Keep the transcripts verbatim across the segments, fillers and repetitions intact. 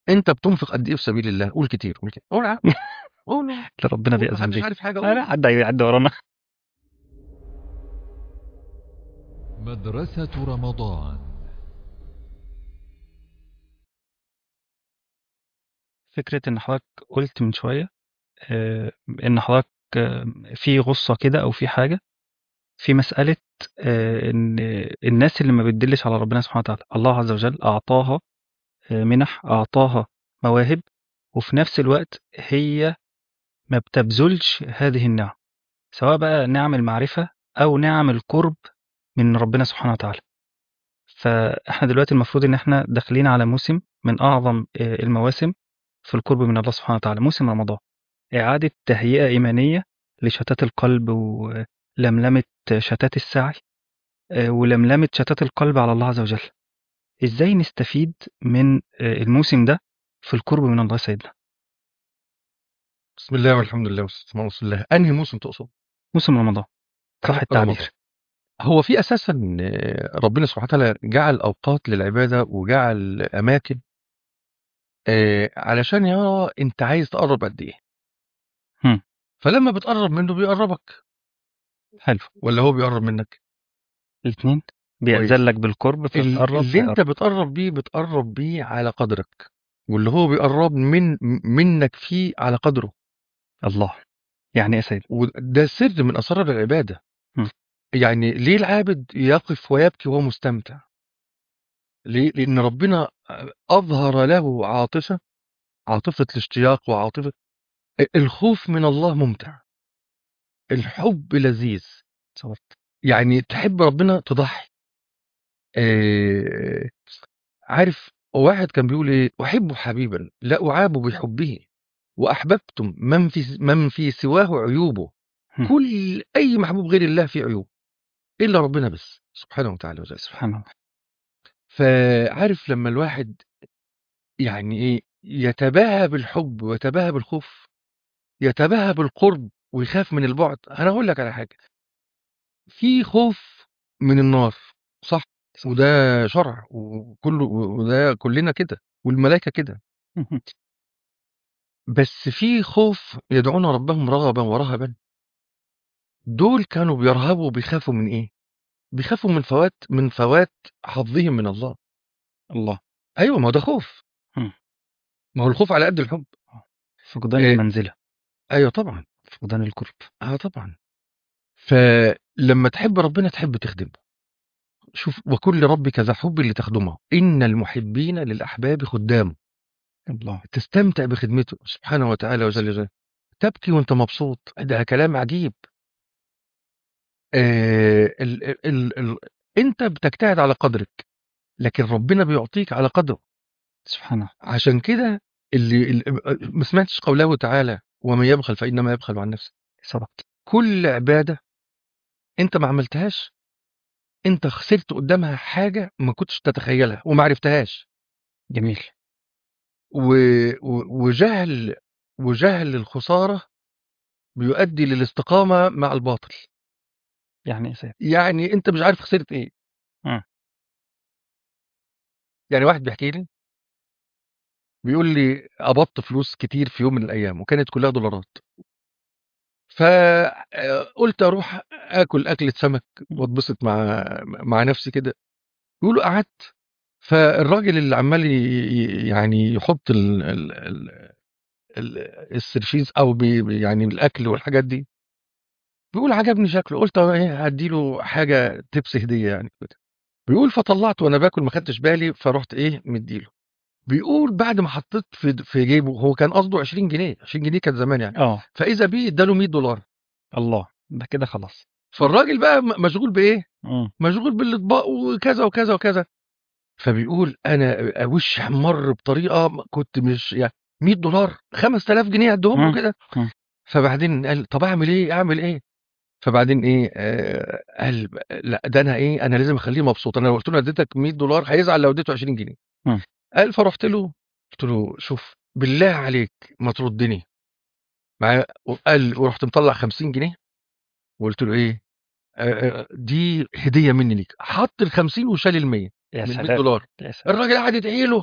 انت بتنفق قد ايه في سبيل الله؟ قول كتير، قول كتير، قول يا عم، قول قول. لا ربنا قول، بيأذن محدش بيه. عارف حاجه، لا قول. لا، حد هيعدي ورانا. مدرسة رمضان. فكرة إن حضرتك قلت من شوية آه، إن حضرتك آه، في غصة كده أو في حاجة في مسألة آه، إن الناس اللي ما بتدلش على ربنا سبحانه وتعالى الله عز وجل أعطاها آه، منح، أعطاها مواهب، وفي نفس الوقت هي ما بتبذلش هذه النعم، سواء بقى نعم المعرفة أو نعم القرب من ربنا سبحانه وتعالى. فإحنا دلوقتي المفروض إن إحنا داخلين على موسم من أعظم آه، المواسم في القرب من الله سبحانه وتعالى، موسم رمضان. إعادة تهيئة إيمانية لشتات القلب ولملمة شتات السعي آه، ولملمة شتات القلب على الله عز وجل. إزاي نستفيد من آه، الموسم ده في القرب من الله سيدنا؟ بسم الله والحمد لله والصلاه والسلام على رسول الله. انهي موسم تقصد؟ موسم رمضان، صح رمضان. التعبير. هو في اساسا آه، ربنا سبحانه وتعالى جعل اوقات للعباده وجعل اماكن آه، علشان يرى انت عايز تقرب قد ايه. هم. فلما بتقرب منه بيقربك، حلو. ولا هو بيقرب منك؟ الاثنين، بيأذن كويس. لك بالقرب ال- فتقرب اللي فيقرب. انت بتقرب بيه بتقرب بيه على قدرك، واللي هو بيقرب من منك فيه على قدره. الله، يعني إيه يا سيدي؟ وده سر من اسرار العباده. هم. يعني ليه العابد يقف ويبكي وهو مستمتع؟ ليه؟ لان ربنا اظهر له عاطفه، عاطفه الاشتياق وعاطفه الخوف من الله. ممتع، الحب لذيذ. صورت. يعني تحب ربنا تضحي. آه، عارف واحد كان بيقول ايه؟ احب حبيبا لا اعاب بحبه، واحببتم من في من في سواه عيوبه. هم. كل اي محبوب غير الله فيه عيوب، الا ربنا بس سبحانه وتعالى وجل. سبحان الله. فعارف لما الواحد يعني ايه يتباهى بالحب ويتباهى بالخوف، يتباهى بالقرب ويخاف من البعد. انا اقول لك على حاجه، في خوف من النار، صح؟ صح. وده شرع وكله، وده كلنا كده والملائكه كده. هم. بس في خوف يدعون ربهم رغبا ورهبا. دول كانوا بيرهبوا وبيخافوا من ايه؟ بيخافوا من فوات من فوات حظهم من الله. الله. ايوه، ما هو ده خوف. هم. ما هو الخوف على قد الحب. فقدان إيه؟ المنزلة، ايوه طبعا. فقدان القرب. اه طبعا. فلما تحب ربنا تحب تخدمه. شوف، وكل ربك ذا حب لتخدمه، ان المحبين للاحباب خدام. الله. تستمتع بخدمته سبحانه وتعالى وجل جلاله، تبكي وانت مبسوط. ده كلام عجيب. آه ال ال ال ال انت بتجتهد على قدرك، لكن ربنا بيعطيك على قدره. سبحانه. عشان كده اللي, اللي ما سمعتش قوله تعالى ومن يبخل فإنما يبخل عن نفسه. صدقت. كل عبادة انت ما عملتهاش، انت خسرت قدامها حاجة ما كنتش تتخيلها وما عرفتهاش. جميل. و... و... وجهل وجهل الخسارة بيؤدي للاستقامة مع الباطل. يعني إيه يا سيدي؟ يعني انت مش عارف خسرت ايه. هم. يعني واحد بيحكي لي، بيقول لي قبضت فلوس كتير في يوم من الايام وكانت كلها دولارات. فقلت اروح اكل اكلة سمك واتبسط مع مع نفسي كده. بيقولوا قعدت، فالراجل اللي عمال ي- ي- يعني يحط ال ال ال ال السرفيز او بي يعني الاكل والحاجات دي، بيقول عجبني شكله. قلت ايه هدي له حاجه تبس هديه يعني كده. بيقول فطلعت وانا باكل ما خدتش بالي، فرحت ايه مديله. بيقول بعد ما حطيت في في جيبه، هو كان قصده عشرين جنيه، عشرين جنيه كانت زمان يعني. اه. فاذا بيه اداله مية دولار. الله، ده كده خلاص. فالراجل بقى م- مشغول بايه؟ مم. مشغول بالاطباق وكذا وكذا وكذا. فبيقول انا وشي احمر بطريقه ما كنت مش يعني مية دولار، خمس آلاف جنيه ادهم له مم. كده. مم. فبعدين قال طب اعمل ايه اعمل ايه؟ فبعدين ايه آه قال لا ده انا ايه انا لازم اخليه مبسوط. انا لو قلت له اديتك مية دولار هيزعل لو اديته عشرين جنيه. مم. قال فرحت له قلت له شوف بالله عليك ما تردني معايا. قال ورحت مطلع خمسين جنيه وقلت له ايه آه آه، دي هديه مني ليك. حط ال خمسين وشال ال مية يا من مية سلام. دولار. يا سلام. الراجل قعد يدعي له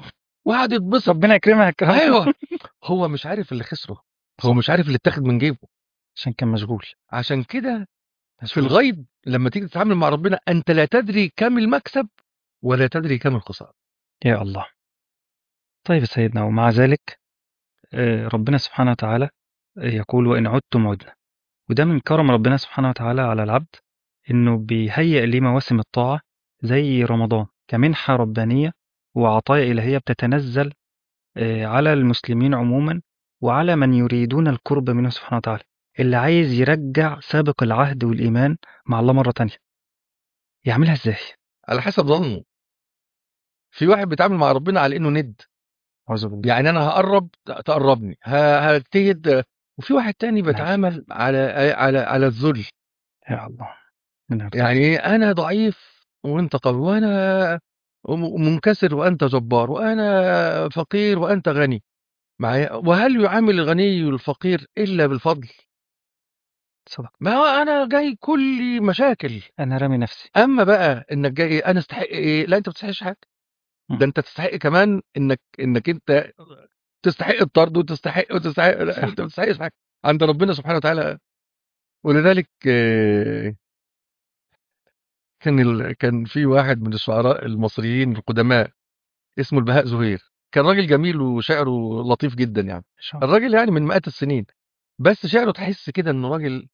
وقعد يتبسط. ربنا يكرمها الكلام ده. ايوه هو مش عارف اللي خسره، هو صح. مش عارف اللي اتاخد من جيبه. عشان كان مشغول. عشان كده في مشغول. الغيب لما تيجي تتعامل مع ربنا انت لا تدري كم المكسب ولا تدري كم الخساره. يا الله. طيب يا سيدنا، ومع ذلك آه، ربنا سبحانه وتعالى يقول وإن عدتم عدنا. وده من كرم ربنا سبحانه وتعالى على العبد، إنه بيهيئ ليه مواسم الطاعة زي رمضان كمنحة ربانية وعطايا إلهية بتتنزل آه، على المسلمين عموما، وعلى من يريدون القرب منه سبحانه وتعالى، اللي عايز يرجع سابق العهد والإيمان مع الله مرة تانية. يعملها إزاي؟ على حسب ظنه. في واحد بيتعامل مع ربنا على انه ند، أعوذ بالله. يعني انا هقرب تقربني ه- هجتهد. وفي واحد تاني نعم. بيتعامل على على على الذل، يا الله. من يرزق. يعني إيه، انا ضعيف وانت قوي، وانا م- منكسر وانت جبار، وانا فقير وانت غني معايا. وهل يعامل الغني الفقير الا بالفضل؟ صدق. ما هو انا جاي كل مشاكل. أنا رامي نفسي. اما بقى انك جاي انا استحق ايه؟ لا انت ما تستحقش حاجه. م. ده انت تستحق كمان انك انك انت تستحق الطرد وتستحق وتستحق لا صح. انت ما تستحقش حاجه عند ربنا سبحانه وتعالى. ولذلك آه، كان ال... كان في واحد من الشعراء المصريين القدماء اسمه البهاء زهير، كان راجل جميل وشعره لطيف جدا يعني. إن شاء الله. الراجل يعني من مئات السنين، بس شعره تحس كده انه راجل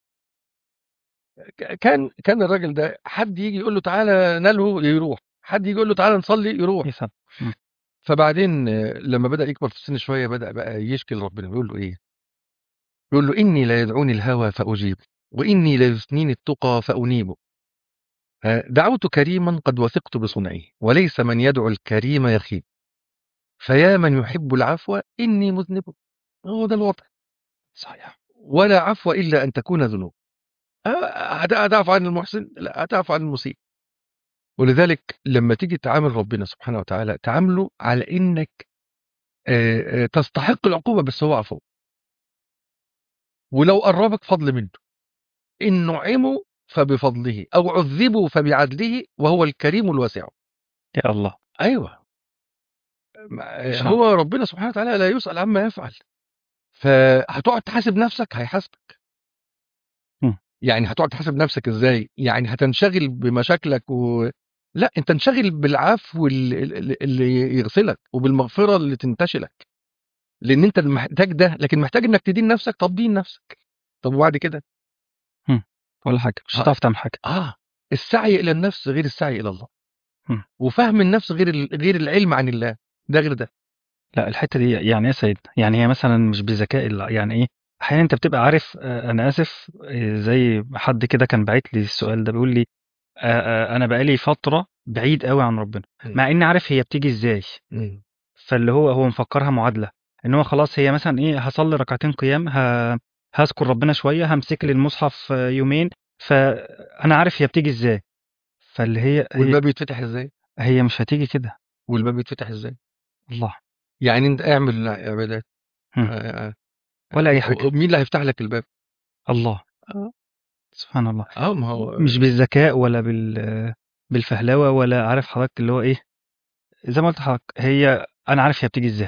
ك- كان كان الراجل ده حد يجي يقول له تعالى نلهو يروح، حد يجي يقول له تعالى نصلي يروح. يسلم. م. فبعدين آه، لما بدأ يكبر في السن شوية بدأ بقى يشكي لربنا، بيقول له ايه؟ يقول له إني لا يدعوني الهوى فأجيب، وإني لا يثنيني التقى فأنيب. ها، دعوت كريما قد وثقت بصنعه، وليس من يدعو الكريم يخيب. فيا من يحب العفو إني مذنب. هو ده الوضع. صحيح. ولا عفو إلا أن تكون ذنوب. أه، هت- هتعفو عن المحسن؟ لا، هتعفو عن المسيء. ولذلك لما تيجي تعامل ربنا سبحانه وتعالى تعامله على إنك آه، آه، تستحق العقوبة بس هو عفو. ولو قربك فضل منه، إن نعموا فبفضله أو عذبوا فبعدله وهو الكريم الواسع. يا الله. أيوه. ما- شاء. هو ربنا سبحانه وتعالى لا يسأل عما يفعل. فهتقعد تحاسب نفسك هيحاسبك. م. يعني هتقعد تحاسب نفسك ازاي؟ يعني هتنشغل بمشاكلك و... لا انت انشغل بالعفو اللي, اللي اللي يغسلك وبالمغفرة اللي تنتشلك، لان انت محتاج ده، لكن محتاج انك تدين نفسك. طب دين نفسك، طب وبعد كده؟ م. ولا حاجة، مش اه, هتعرف تعمل حاجة. آه. السعي الى النفس غير السعي الى الله، م. وفهم النفس غير ال... غير العلم عن الله، ده غير ده. لا، الحتة دي يعني ايه يا سيدنا؟ يعني هي مثلا مش بذكاء ال- يعني ايه، احيانا انت بتبقى عارف، آه، انا اسف، آه، زي حد كده كان باعت لي السؤال ده بيقول لي آه، آه، انا بقالي فترة بعيد قوي عن ربنا، مم. مع اني عارف هي بتيجي ازاي. مم. فاللي هو هو مفكرها معادلة، ان هو خلاص هي مثلا ايه، هصلي ركعتين قيام، ه... هذكر ربنا شوية، همسك لي المصحف آه، يومين، فانا عارف هي بتيجي ازاي. فاللي هي هي والباب يتفتح ازاي؟ هي مش هتيجي كده. والباب يتفتح ازاي؟ الله. يعني انت اعمل عبادات. هم. آه، ولا اي حاجة. مين اللي هيفتح لك الباب؟ الله. اه. سبحان الله. اه ما هو مش بالذكاء ولا بال بالفهلوه، ولا عارف حضرتك اللي هو ايه، زي ما قلت لحضرتك، هي انا عارف هي بتيجي ازاي.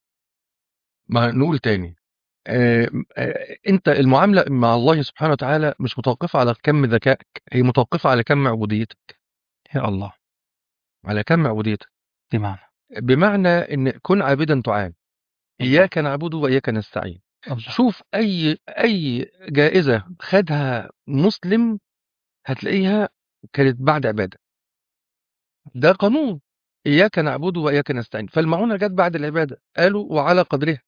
ما نقول تاني. آه آه انت المعامله مع الله سبحانه وتعالى مش متوقفه على كم ذكائك، هي متوقفه على كم عبوديتك. يا الله. على كم عبوديتك. دي معنى. بمعنى ان كن عابدا تعان. الله. اياك نعبد واياك نستعين. الله. شوف اي اي جائزه خدها مسلم هتلاقيها كانت بعد عباده. ده قانون. اياك نعبد واياك نستعين، فالمعونه جت بعد العباده، قالوا وعلى قدرها.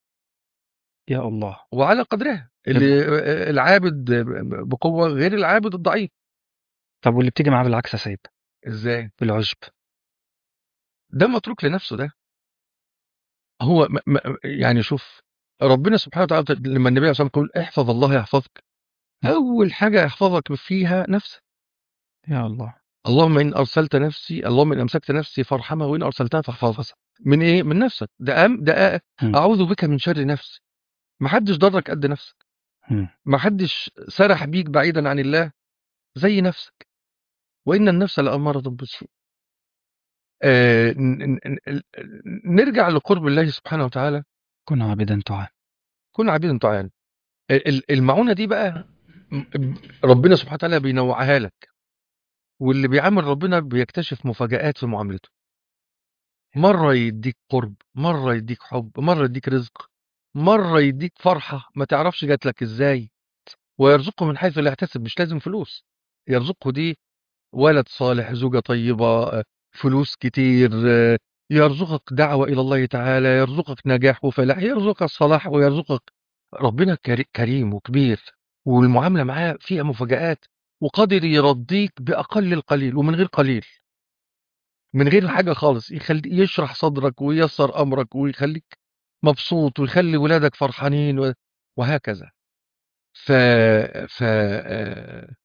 يا الله. وعلى قدرها طب. اللي العابد بقوة غير العابد الضعيف. طب واللي بتيجي معاه بالعكس يا سيد، ازاي؟ بالعجب. ده متروك لنفسه ده. هو م م يعني شوف، ربنا سبحانه وتعالى لما النبي عليه الصلاة والسلام يقول احفظ الله يحفظك، م. أول حاجة يحفظك فيها نفسك. يا الله. اللهم إن أرسلت نفسي، اللهم إن أمسكت نفسي فارحمها، وإن أرسلتها فاحفظها. فصل. من إيه؟ من نفسك. ده أم ده أ- م. أعوذ بك من شر نفسي. محدش ضرك قد نفسك، م. محدش سرح بيك بعيدا عن الله زي نفسك. وإن النفس لأمارة بالسوء. آه ن- ن- ن- نرجع لقرب الله سبحانه وتعالى. كن عابدا تعان. كن عبيدا طاعا. ال- ال- المعونة دي بقى م- ربنا سبحانه وتعالى بينوعها لك، واللي بيعامل ربنا بيكتشف مفاجآت في معاملته. مرة يديك قرب، مرة يديك حب، مرة يديك رزق، مرة يديك فرحة ما تعرفش جات لك ازاي. ويرزقه من حيث لا يحتسب، مش لازم فلوس. يرزقه دي ولد صالح، زوجة طيبة، آه، فلوس كتير، آه، يرزقك دعوة إلى الله تعالى، يرزقك نجاح وفلاح، يرزقك الصلاح، ويرزقك. ربنا كري- كريم وكبير، والمعاملة معاه فيها مفاجآت، وقادر يرضيك بأقل القليل ومن غير قليل، من غير حاجة خالص، يخلي يشرح صدرك وييسر أمرك ويخليك مبسوط ويخلي ولادك فرحانين و- وهكذا. ف ف آه،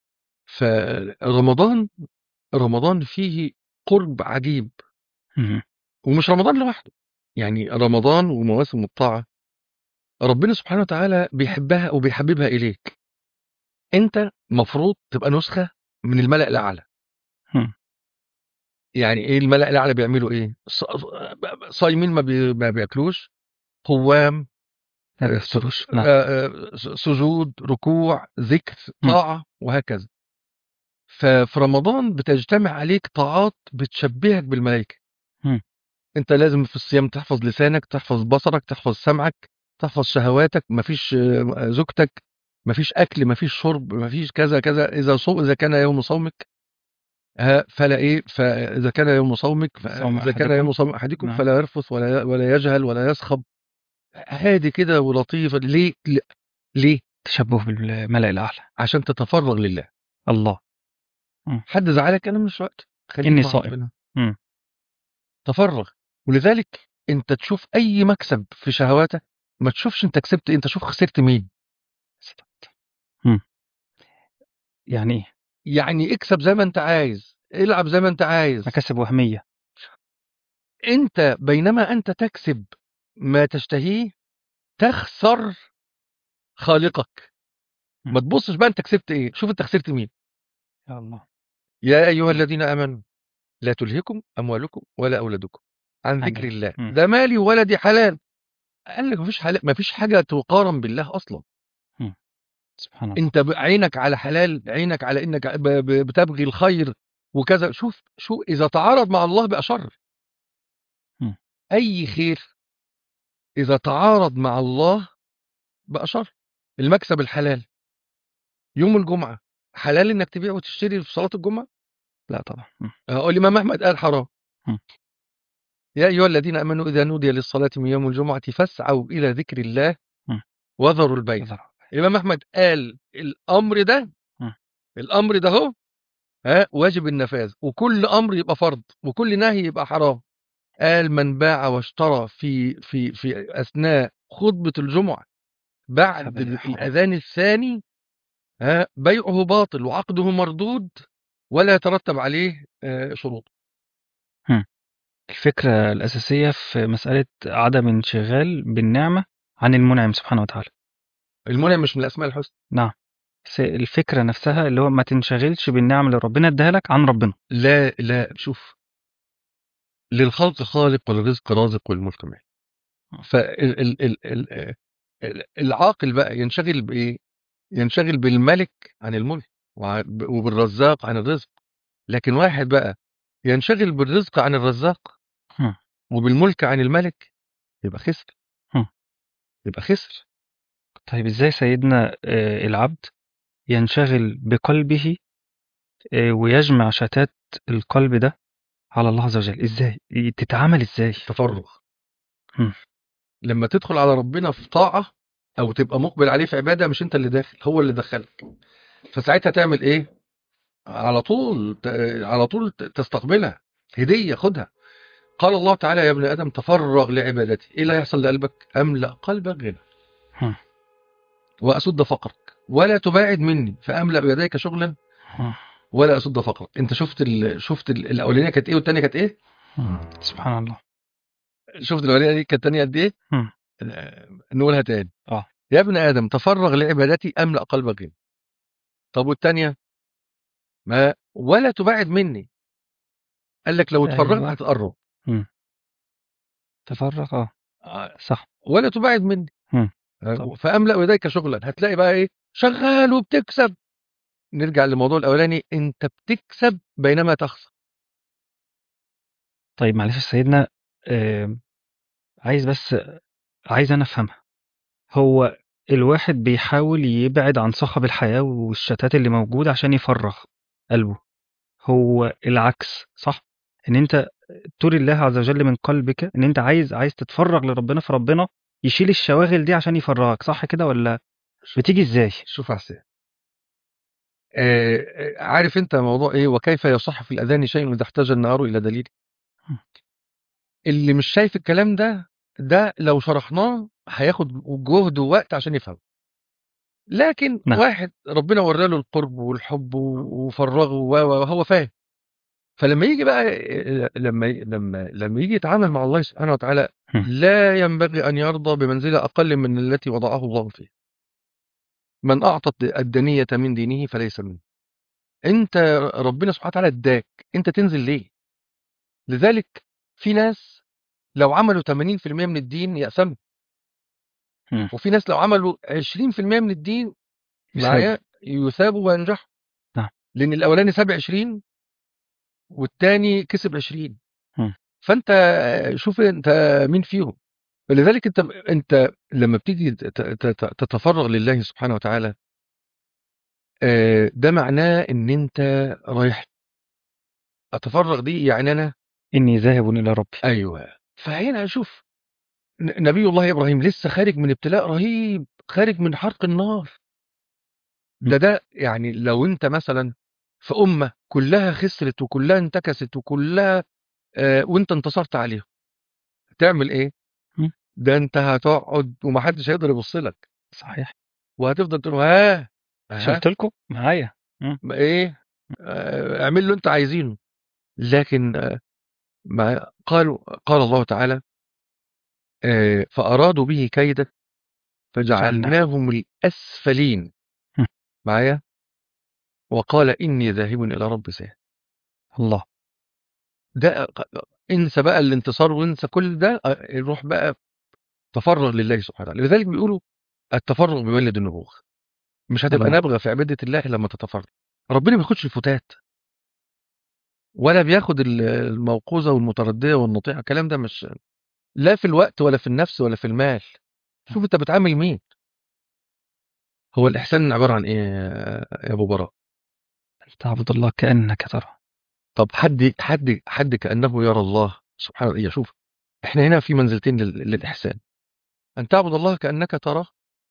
فرمضان رمضان فيه قرب عجيب. مم. ومش رمضان لوحده، يعني رمضان ومواسم الطاعة ربنا سبحانه وتعالى بيحبها وبيحببها إليك. أنت مفروض تبقى نسخة من الملأ الأعلى. مم. يعني إيه الملأ الأعلى؟ بيعملوا إيه؟ ص- صايمين ما, بي... ما بياكلوش، قوام، ما آه، س- بيفتروش، نعم. آه، آه، س- سجود، ركوع، ذكر، مم. طاعة، وهكذا. ففي رمضان بتجتمع عليك طاعات بتشبهك بالملائكة. مم. انت لازم في الصيام تحفظ لسانك، تحفظ بصرك، تحفظ سمعك، تحفظ شهواتك، مفيش آه، زوجتك، مفيش اكل، مفيش شرب، مفيش كذا كذا. اذا صوم اذا كان يوم صومك، ها، فلا ايه، فاذا كان يوم صومك، صوم فاذا كان أحدكم. يوم صوم احدكم نعم. فلا يرفث ولا ولا يجهل ولا يصخب. هادي كده ولطيفه. ليه؟ ليه؟ تشبه بالملأ الأعلى. عشان تتفرغ لله. الله. مم. حد زعلك؟ انا مش وقت، خليك إني مع صائم. ربنا. مم. تفرغ. ولذلك انت تشوف اي مكسب في شهواتك، ما تشوفش انت كسبت إيه، انت شوف خسرت مين. مم. يعني إيه؟ يعني اكسب زي ما انت عايز، العب زي ما انت عايز. مكاسب وهمية. انت بينما انت تكسب ما تشتهيه، تخسر خالقك. مم. ما تبصش بقى انت كسبت ايه، شوف انت خسرت مين. يا الله. يا ايها الذين امنوا لا تلهكم اموالكم ولا اولادكم عن عن ذكر ذكر. الله، مم. ده مالي وولدي حلال. قال لك مفيش حلال، مفيش حاجه تقارن بالله اصلا. مم. سبحان الله. انت ب- عينك على حلال، عينك على انك ب- ب- بتبغي الخير وكذا. شوف شو اذا تعارض مع الله بقى شر. مم. اي خير اذا تعارض مع الله بقى شر. المكسب الحلال يوم الجمعة، حلال انك تبيع وتشتري في صلاة الجمعة؟ لا طبعا. مم. اقول الامام احمد قال حرام. مم. يا ايها الذين امنوا اذا نودي للصلاة من يوم الجمعة فاسعوا الى ذكر الله مم. وذروا البيع. نظر. الامام احمد قال الامر ده، مم. الامر ده هو، ها، واجب النفاذ، وكل امر يبقى فرض وكل نهي يبقى حرام. قال من باع واشترى في في في اثناء خطبة الجمعة بعد فبايع حرام. الاذان الثاني، ها، بيعه باطل وعقده مردود ولا يترتب عليه آه، شروط. مم. الفكرة الأساسية في مسألة عدم انشغال بالنعمة عن المنعم سبحانه وتعالى. المنعم مش من الاسماء الحسنى. نعم. بس الفكرة نفسها اللي هو ما تنشغلش بالنعم اللي ربنا اداها لك عن ربنا. لا لا، شوف، للخلق خالق وللرزق رازق والملك مالك. فالعاقل بقى ينشغل بايه؟ ينشغل بالملك عن الملك، وع- وبالرزاق عن الرزق. لكن واحد بقى ينشغل بالرزق عن الرزاق مم. وبالملك عن الملك، يبقى خسر. مم. يبقى خسر. طيب ازاي سيدنا آه، العبد ينشغل بقلبه آه، ويجمع شتات القلب ده على الله عز وجل؟ ازاي تتعامل ازاي؟ تفرغ. مم. لما تدخل على ربنا في طاعة او تبقى مقبل عليه في عبادة، مش انت اللي داخل، هو اللي دخلك. فساعتها تعمل ايه؟ على طول ت- على طول ت- تستقبلها، هدية خدها. قال الله تعالى يا ابن ادم تفرغ لعبادتي. ايه اللي هيحصل لقلبك؟ املأ قلبك غنى مم. واسد فقرك ولا تباعد مني فاملأ بيديك شغلا مم. ولا اسد فقرك. انت شفت ال... شفت ال... الاولانيه كانت ايه والثانيه كانت ايه؟ مم. سبحان الله. شفت الاولانيه دي كانت الثانيه قد ايه؟ مم. آه، نقولها تاني. اه. يا ابن ادم تفرغ لعبادتي املأ قلبك غنى. طب والثانيه؟ ما ولا تباعد مني. قال لك لو اتفرغت أيوه. هتقرب. إمم. تفرّغ آه، آه، صح. ولا تباعد مني. إمم. آه، طبعًا. فاملأ يديك شغلا، هتلاقي بقى ايه، شغال وبتكسب. نرجع للموضوع الاولاني، انت بتكسب بينما تخسر. طيب معلش يا سيدنا، آمم، عايز بس عايز أنا أفهمها. هو الواحد بيحاول يبعد عن صخب الحياة والشتات اللي موجود عشان يفرّغ قلبه، هو العكس صح؟ إن أنت تُري الله عز وجل من قلبك إن أنت عايز عايز تتفرّغ لربنا، فربنا يشيل الشواغل دي عشان يفرّغك، صح كده والّا شوف بتيجي إزاي؟ شوف يا حسين، آه، آه، عارف انت موضوع ايه، وكيف يصح في الاذان شيء اذا احتاج النهار الى دليل. إمم. اللي مش شايف الكلام ده، ده لو شرحناه هياخد جهد ووقت عشان يفهم. لكن نعم. واحد ربنا ورى له القرب والحب وفرغه و- و- وهو فاهم. فلما يجي بقى، لما لما لما يجي يتعامل مع الله سبحانه وتعالى، إمم. لا ينبغي ان يرضى بمنزله اقل من التي وضعه الله فيها. من اعطى الدنيه من دينه فليس منه. انت ربنا سبحانه وتعالى اداك، انت تنزل ليه؟ لذلك في ناس لو عملوا ثمانين في المئة من الدين يأسموا، إمم. وفي ناس لو عملوا عشرين في المئة من الدين يثابوا. معايا يثابوا وينجحوا. نعم. لان الاولاني ساب عشرين والتاني كسب عشرين. إمم. فانت شوف انت مين فيهم. فلذلك انت انت لما بتيجي ت- ت- ت- تتفرغ لله سبحانه وتعالى، آه، ده معناه ان انت رايح. اتفرغ دي يعني انا، إني ذاهب إلى ربي. ايوه. فهنا شوف، ن- نبي الله ابراهيم لسه خارج من ابتلاء رهيب، خارج من حرق النار. إمم. ده ده يعني لو انت مثلا في امه كلها خسرت وكلها انتكست وكلها، آه، وانت انتصرت عليهم، تعمل ايه؟ إمم. ده انت هتقعد ومحدش هيقدر يبص لك، صحيح. وهتفضل تقول ها مش ها قُلت لكم معايا. إمم. ما ايه، آه، اعمل له انت عايزينه. لكن آه، ما قالوا، قال الله تعالى آه، فارادوا به كيدا جعلناه. فجعلناهم الاسفلين. إمم. معايا، وقال اني ذاهب الى ربي سيهدين. الله. ده ق- انسى بقى الانتصار وانسى كل ده، آه، روح بقى تفرغ لله سبحانه وتعالى. لذلك بيقولوا التفرغ بيولد النبوغ. مش هتبقى الله. نابغه في عباده الله إلا لما تتفرغ. ربنا ما بياخدش الفتات، ولا بياخد ال- الموقوذة والمتردية والنطيعة. الكلام ده مش، لا في الوقت ولا في النفس ولا في المال. شوف انت بتعامل مين. هو الإحسان عبارة عن إيه يا يا أبو براء؟ أن تعبد الله كأنك تراه. طب حد حد حد كأنه يرى الله سبحانه وتعالى. شوف، احنا هنا في منزلتين لل- للإحسان. أن تعبد الله كأنك تراه،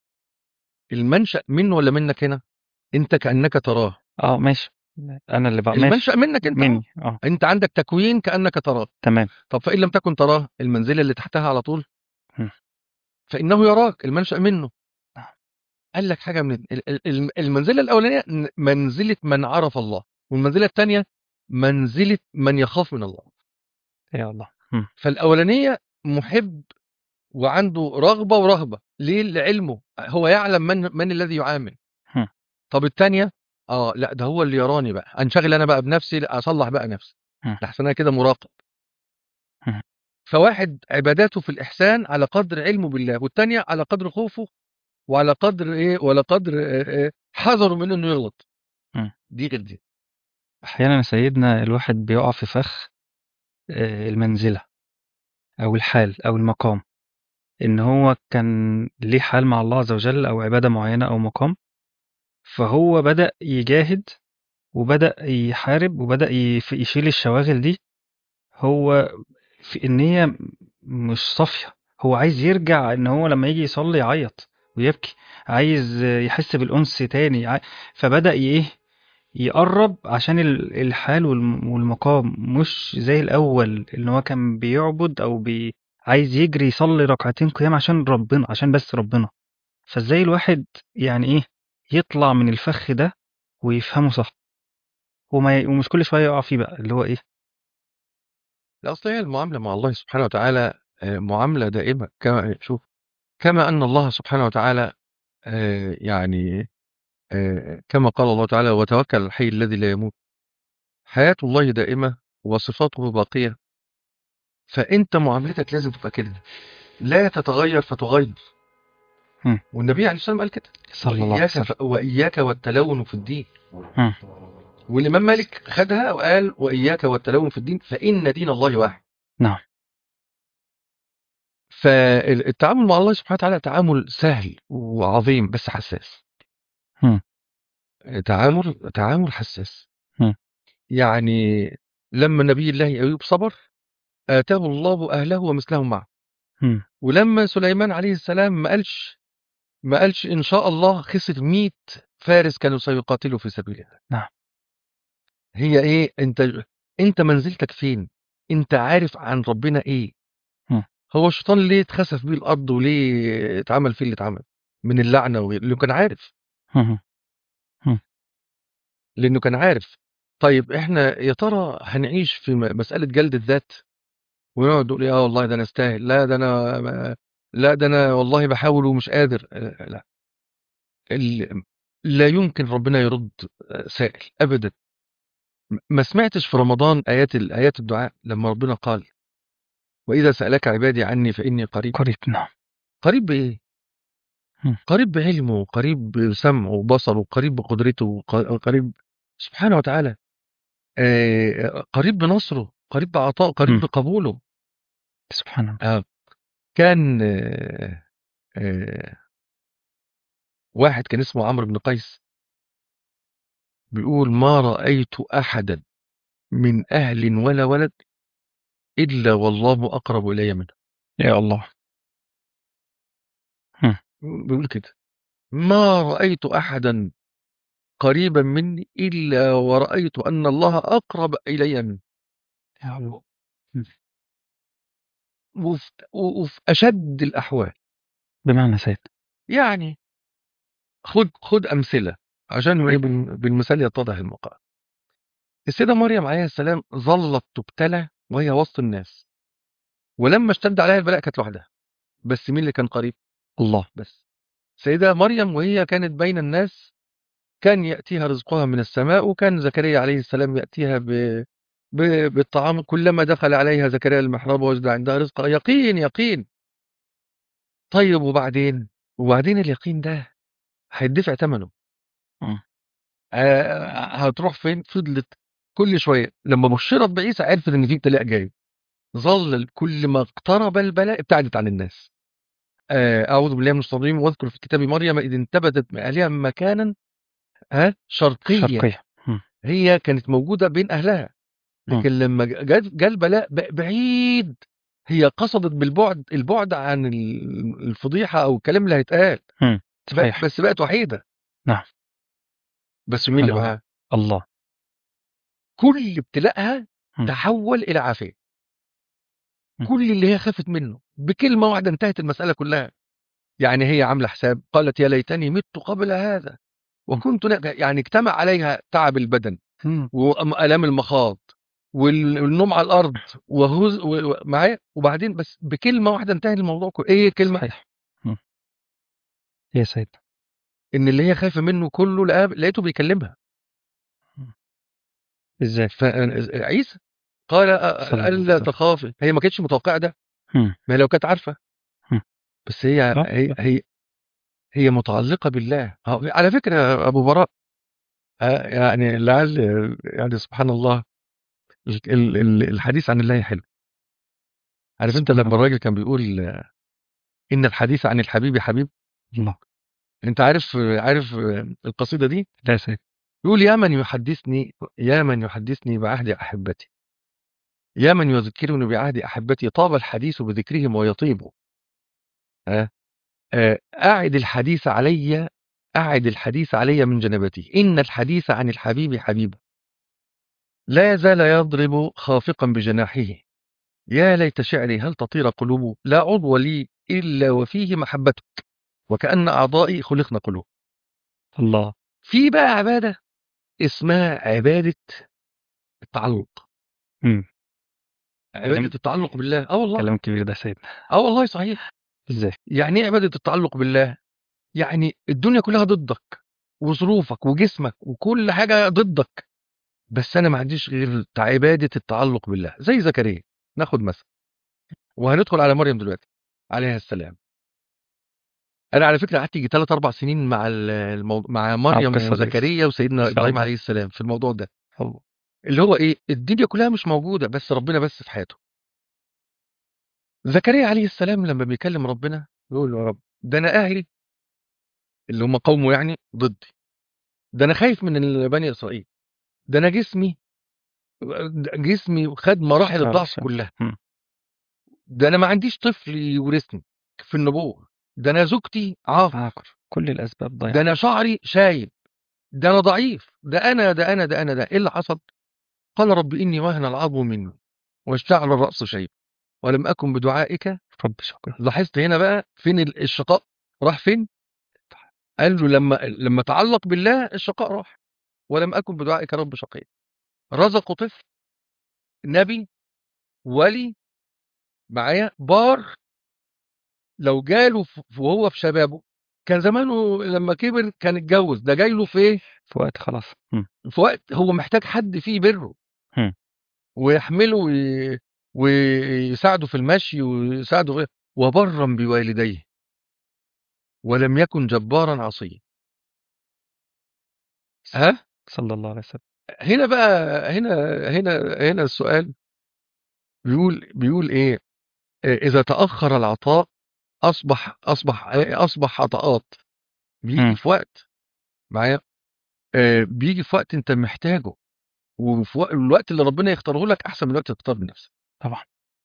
المنشأ منه ولا منك هنا؟ أنت كأنك تراه. آه ماشي. أنا اللي ب المنشأ ماشي. منك أنت، أهو. منّي آه. أنت عندك تكوين كأنك تراه. تمام. طب فإن لم تكن تراه، المنزلة اللي تحتها على طول، إمم. فإنه يراك، المنشأ منه. نعم. قال لك حاجة من ال ال ال المنزلة الأولانية ن منزلة من عرف الله، والمنزلة التانية منزلة من يخاف من الله. يا الله. إمم. فالأولانية محب وعنده رغبة ورهبة، ليه؟ لعلمه، هو يعلم من من الذي يعامل. إمم. طب التانية، آه لأ ده هو اللي يراني بقى، أنشغل أنا بقى بنفسي، لأ أصلح بقى نفسي، إمم. لأحسن أنا كده مراقب. إمم. فواحد عباداته في الإحسان على قدر علمه بالله، والتانية على قدر خوفه وعلى قدر إيه، وعلى قدر آآ آآ حذره من إنه يغلط. إمم. دي غير دي. أحيانًا يا سيدنا الواحد بيقع في فخ آآ المنزلة أو الحال أو المقام، إن هو كان ليه حال مع الله عز وجل أو عبادة معيّنة أو مقام، فهو بدأ يجاهد وبدأ يحارب وبدأ يف يشيل الشواغل دي. هو في النية مش صافية، هو عايز يرجع إن هو لمّا ييجي يصلّي يعيّط ويبكي، عايز يحس بالأنس تاني ع فبدأ ي إيه، يقرّب عشان ال الحال والم والمقام مش زي الأول إن هو كان بيعبد أو بي عايز يجري يصلّي ركعتين قيام عشان ربنا، عشان بس ربنا. فإزاي الواحد يعني إيه، يطلع من الفخ ده ويفهمه صح، وما ي ومش كل شوية يقع فيه بقى، اللي هو إيه. لا أصل هي المعاملة مع الله سبحانه وتعالى آآ معاملة دائمة. كما شوف، كما أن الله سبحانه وتعالى آآ يعني آآ كما قال الله تعالى: "وتوكل على الحي الذي لا يموت." حياة الله دائمة، وصفاته باقية، فأنت معاملتك لازم تبقى كده، لا تتغير فتغير. مم. والنبي عليه الصلاة والسلام قال كده، صلى الله عليه وإياك, وسلم. ف... وإياك والتلون في الدين. مم. والإمام مالك خدها وقال وإياك والتلون في الدين فإن دين الله واحد. نعم. فالتعامل مع الله سبحانه وتعالى تعامل سهل وعظيم بس حساس. مم. تعامل تعامل حساس. مم. يعني لما نبي الله أيوب صبر آتاه الله أهله ومثلهم معه. مم. ولما سليمان عليه السلام ما قالش ما قالش إن شاء الله خسر مئة فارس كانوا سيقاتلوا في سبيل الله. نعم. هي إيه؟ أنت أنت منزلتك فين؟ أنت عارف عن ربنا إيه؟ مم. هو الشيطان ليه اتخسف بيه الأرض وليه اتعمل فيه اللي اتعمل من اللعنة وغيره؟ لأنه كان عارف. مم. مم. لأنه كان عارف. طيب إحنا يا ترى هنعيش في م- مسألة جلد الذات ونقعد نقول إيه، اه والله ده انا استاهل، لا ده انا ما- لا ده انا والله بحاول ومش قادر. آه، لا ال- لا يمكن ربنا يرد آه، سائل ابدا. م- ما سمعتش في رمضان ايات ال- ايات الدعاء لما ربنا قال واذا سالك عبادي عني فاني قريب؟ قريب. نعم. قريب بايه؟ مم. قريب بعلمه، قريب بسمعه وبصره، قريب بقدرته، ق- قريب سبحانه وتعالى. آه، قريب بنصره، قريب بعطائه، قريب مم. بقبوله. سبحان الله. آه، كان آه، آه، واحد كان اسمه عمرو بن قيس بيقول ما رأيت أحدا من أهل ولا ولد إلا والله أقرب إلي منه. يا الله. مم. بيقول كده ما رأيت أحدا قريبا مني إلا ورأيت أن الله أقرب إلي منه. يا الله. مم. وفي, وفي أشد الأحوال. بمعنى سيد. يعني خد خد أمثلة عشان إيه بال- بالمثال يتضح المقام. السيدة مريم عليه السلام ظلت تبتلى وهي وسط الناس، ولما اشتد عليها البلاء كانت لوحدها. بس مين اللي كان قريب؟ الله. بس سيدة مريم وهي كانت بين الناس كان يأتيها رزقها من السماء، وكان زكريا عليه السلام يأتيها ب... ب... بالطعام. كلما دخل عليها زكريا المحراب وجد عندها رزقا. يقين يقين. طيب وبعدين وبعدين اليقين ده هيدفع ثمنه. مم. آه... هتروح فين؟ فضلت كل شوية لما بشرت بعيسى عرفت ان في ابتلاء جاي. ظل كل ما اقترب البلاء ابتعدت عن الناس. آه... اعوذ بالله من الشيطان الرجيم. واذكر في كتاب مريم اذ انتبذت من اهلها مكانا ها شرقيا. شرقية. مم. هي كانت موجودة بين اهلها، مم. لكن لما جاء جاء البلاء ب- بعيد. هي قصدت بالبعد البعد عن ال- الفضيحة أو الكلام اللي هيتقال. مم. ب- صحيح. بس بقت وحيدة. نعم. بس مين اللي سبحان الله. معاها؟ الله. كل ابتلاءها مم. تحول إلى عافية. مم. كل اللي هي خافت منه بكلمة واحدة انتهت المسألة كلها. يعني هي عاملة حساب قالت يا ليتني مت قبل هذا مم. وكنت ن- يعني اجتمع عليها تعب البدن مم. وآلام المخاض وال- والنوم على الأرض وهز و- و- معايا. وبعدين بس بكلمة واحدة انتهى الموضوع كله. ايه كلمة؟ صحيح. مم. يا سيد. ان اللي هي خايفه منه كله لقاه لقيته بيكلمها. مم. ازاي؟ فعيسى قال صلى الله عليه الا وسلم. تخافي. هي ما كانتش متوقعه ده، مم. ما هي لو كانت عارفه. مم. بس هي اه. هي هي, هي متعلقه بالله. اه، على فكره يا ابو براء، اه، يعني لعل يعني سبحان الله ال- ال- ال- الحديث عن الله حلو. عارف انت سبحان لما الله. الراجل كان بيقول ان الحديث عن الحبيب حبيب؟ الله. انت عارف عارف القصيده دي؟ لا يا سيد. يقول يا من يحدثني يا من يحدثني بعهد احبتي، يا من يذكرني بعهد أحبتي طاب الحديث بذكرهم ويطيب. ها؟ آه، أعد الحديث علي أعد الحديث علي من جنبتي إن الحديث عن الحبيب حبيب لا يزال يضرب خافقا بجناحه. يا ليت شعري هل تطير قلوب لا عضو لي إلا وفيه محبتك وكأن أعضائي خلقن قلوب. الله. في بقى عبادة اسمها عبادة التعلق. مم. عبادة كلام التعلق بالله. اه والله. كلام كبير ده يا سيد. اه والله صحيح. ازاي؟ يعني ايه عبادة التعلق بالله؟ يعني الدنيا كلها ضدك وظروفك وجسمك وكل حاجة ضدك، بس أنا ما عنديش غير ت عبادة التعلُّق بالله، زي زكريا، ناخد مثل، وهندخل على مريم دلوقتي عليها السلام. أنا على فكرة قعدت ييجي تلات، أربع سنين مع ال المو مع على مريم القصة دي. وزكريا ما وسيدنا شاء إبراهيم الله. عليه السلام في الموضوع ده، الله. اللي هو إيه، الدنيا كلّها مش موجودة، بس ربنا بس في حياته. زكريا عليه السلام لمّا بيكلّم ربنا يقول له: "يا رب ده أنا أهلي" اللي هم قومه يعني "ضدي، ده أنا خايف من ال بني إسرائيل، ده أنا جسمي د جسمي خَد مراحل الضعف معلش. كلّها، إمم. ده أنا ما عنديش طفل يورثني في النبوة، ده أنا زوجتي عاقر، عاقر، كل الأسباب ده ضايعة. أنا شعري شايب، ده أنا ضعيف، ده أنا، ده أنا، ده أنا، ده إيه اللي حصل؟ قال رب إني وهن العظم مني واشتعل الرأس شيبا ولم أكن بدعائك رب شكرًا. لاحظت هنا بقى فين ال الشقاء راح فين؟ قال له لمّا لمّا تعلّق بالله الشقاء راح، ولم أكن بدعائك رب شقيا. رزقه طفل، نبي، ولي، معايا، بار، لو جاله ف وهو في شبابه كان زمانه لمّا كبر كان اتجوّز، ده جاي له في إيه؟ في وقت خلاص. إمم. في وقت هو محتاج حد فيه يبرّه إمم. ويحمله وي ويساعده في المشي ويساعده في وبرًا بوالديه ولم يكن جبارًا عصيًا. ص ها؟ صلى الله عليه وسلم. هنا بقى هنا هنا هنا السؤال بيقول بيقول إيه، آآ إذا تأخّر العطاء أصبح أصبح آآ أصبح عطاءات، بييجي إمم. في وقت معايا، آآ بييجي في وقت أنت محتاجه، وفي وق الوقت اللي ربنا يختاره لك أحسن من الوقت اللي تختاره لنفسك. طبعًا.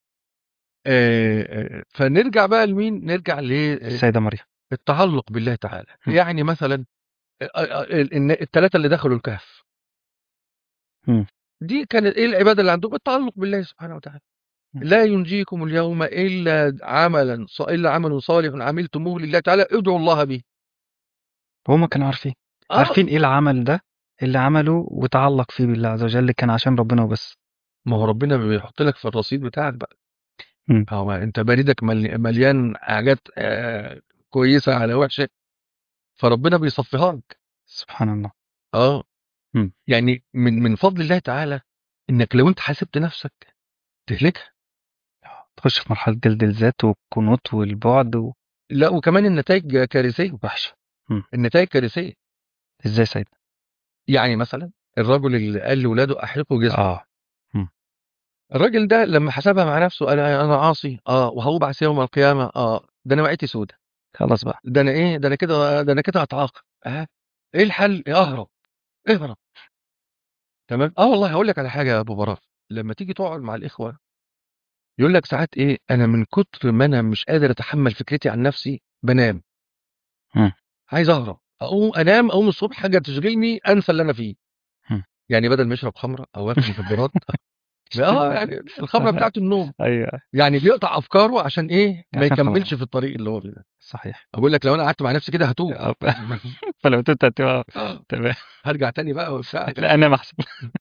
آآ آآ فنرجع بقى لمين، نرجع ل آآ السيدة مريم. التعلُّق بالله تعالى، إمم. يعني مثلًا أ أ ال الن التلاتة اللي دخلوا الكهف، إمم. دي كانت إيه العبادة اللي عندهم؟ التعلُّق بالله سبحانه وتعالى. إمم. لا ينجيكم اليوم إلا عملًا ص إلا عمل صالح عملتموه لله تعالى ادعوا الله به. وهُم كانوا عارفين، آه، عارفين إيه العمل ده اللي عمله وتعلّق فيه بالله عز وجل، كان عشان ربنا وبس. ما هو ربنا بيحط لك في الرصيد بتاعك بقى، إمم. هو أنت بريدك مل مليان حاجات آآ كويسة على وحشة، فربنا بيصفّيها لك. سبحان الله. آه، إمم. يعني من من فضل الله تعالى إنك لو أنت حاسبت نفسك تهلكها، تخش في مرحلة جلد الذات والقنوط والبُعد و لأ وكمان النتايج كارثية، وحشة. إمم. النتايج كارثية. إزاي سيدنا؟ يعني مثلًا الرجل اللي قال لولاده أحرقوا جسمي، آه. إمم. الراجل ده لمّا حسبها مع نفسه أنا أنا عاصي، آه، وهاُبعث يوم القيامة، آه، ده أنا وقعتي سودا، خلاص بقى. ده أنا إيه، ده أنا كده ده أنا كده هاتعاقب، ها، إيه الحل؟ اهرب، اهرب، تمام، آه والله هاقول لك على حاجة يا أبو براء، لمّا تيجي تقعد مع الإخوة يقول لك ساعات إيه، أنا من كتر ما أنا مش قادر أتحمّل فكرتي عن نفسي بانام، إمم. عايز أهرب، أقوم أنام أقوم الصبح حاجة تشغلني أنسى اللي أنا فيه، إمم. يعني بدل ما يشرب خمرة أو ياكل مخدرات آه، يعني الخمرة بتاعة النوم، أيوه. يعني بيقطع أفكاره عشان إيه، ما عشان خلاص. يكمّلش في الطريق اللي هو فيه ده. صحيح. باقول لك لو أنا قعدت مع نفسي كده هاتوه. آه. فلو تُهت هتبقى آه، تمام. هارجع تاني بقى وبتاع لأ أنام أحسن.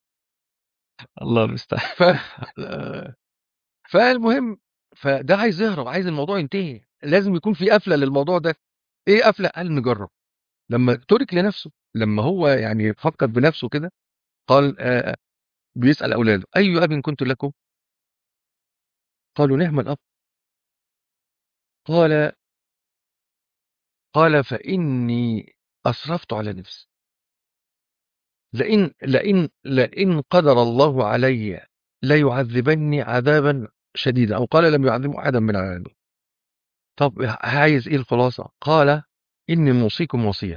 الله المستعان. ف آآ، فالمهم فده عايز يهرب، عايز الموضوع ينتهي، لازم يكون في قفلة للموضوع ده، إيه قفلة؟ قال نجرّب، لمّا تُرك لنفسه، لمّا هو يعني فكّر بنفسه كده قال آآ، بيسأل أولاده: "أي أبٍ كنت لكم؟" قالوا: "نعم الأب." قال قال: "فإني أسرفت على نفسي." لئن لئن لئن قدر الله علي ليعذبني عذابًا شديدًا، أو قال لم يعذبه أحدًا من العالمين. طب ع عايز إيه الخلاصة؟ قال: إني موصيكم وصيةً،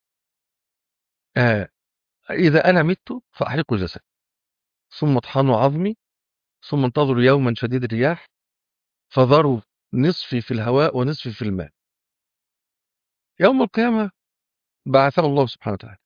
آآ إذا أنا مت فأحرقوا جسدي، ثم اطحنوا عظمي، ثم انتظروا يومًا شديد الرياح، فذروا نصفي في الهواء ونصفي في الماء. يوم القيامة بعثنا الله سبحانه وتعالى.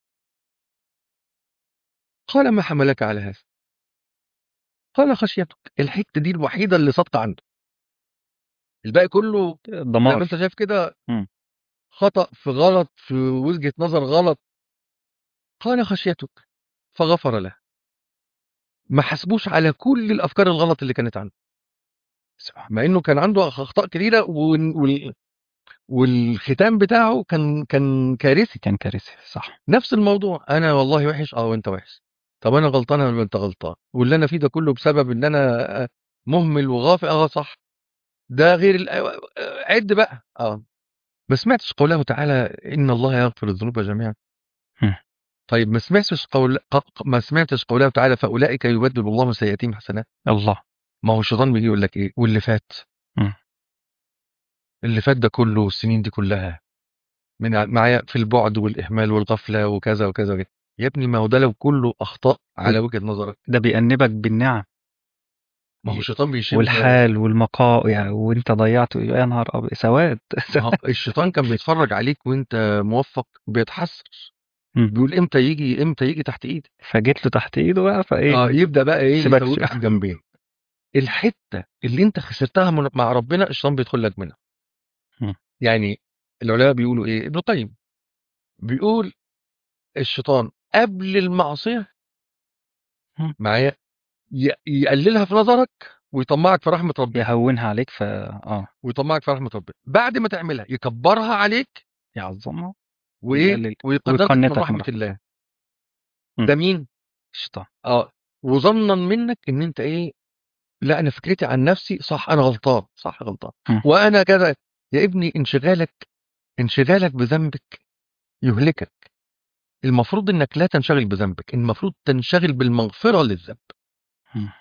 قال: ما حملك على هذا؟ قال: خشيتك. الحتة دي الوحيدة اللي صادقة عنده، الباقي كله زي ما دمار. أنت شايف كده إمم. خطأ في غلط في وجهة نظر غلط. قال: خشيتك، فغفر له. ما حاسبوش على كل الأفكار الغلط اللي كانت عنده، سبحان مع إنه كان عنده أخ أخطاء كتيرة وال وال والختام بتاعه كان كان كارثي. كان كارثي. صح. نفس الموضوع، أنا والله وِحِش، آه وأنت وِحِش. طب أنا غلطان والّا أنت غلطان؟ واللي أنا فيه ده كله بسبب إن أنا آآ مهمل وغافل، آه صح. ده غير ال آآ عِد بقى، آه. ما سمعتش قوله تعالى: "إن الله يغفر الذنوب جميعًا." إمم. طيب ما سمعتش قول ق ق ما سمعتش قوله تعالى: "فأولئك يبدل الله سيئاتهم حسنات." الله. ما هو الشيطان بييجي يقول لك إيه: واللي فات، إمم. اللي فات ده كله والسنين دي كلها من ع معايا في البُعد والإهمال والغفلة وكذا، وكذا، وكذا. يا ابني ما هو ده لو كله أخطاء ود على وجهة نظرك، ده بيأنِّبك بالنِّعَم. ما هو ي الشيطان بيشم. والحال والمقا يع وأنت ضيّعت، يا نهار أب سواد. ما هو الشيطان كان بيتفرّج عليك وأنت موفّق بيتحسّر، إمم. بيقول إمتى ييجي إمتى ييجي تحت إيدي. فجيت له تحت إيده بقى فإيه، آه، يبدأ بقى إيه سيبكش. يتوّجك جنبين. الحتّة اللي أنت خسرتها من مع ربنا الشيطان بيدخل لك منها. إمم. يعني العلماء بيقولوا إيه، ابن القيم بيقول: الشيطان قبل المعصية إمم. معايا ي يقللها في نظرك ويطمّعك في رحمة ربنا، يهوّنها عليك ف آه. ويطمّعك في رحمة ربنا. بعد ما تعملها يكبّرها عليك يعظّمها وإيه، ويقلل ويقنّطك من ويقنّطك من رحمة رحمته. الله. إمم. ده مين؟ الشيطان. آه، وظنًا منّك إن أنت إيه، لأ أنا فكرتي عن نفسي صح، أنا غلطان، صح غلطان، إمم. وأنا كذا. يا ابني انشغالك انشغالك بذنبك يهلكك. المفروض إنك لا تنشغل بذنبك، المفروض تنشغل بالمغفرة للذنب. إمم.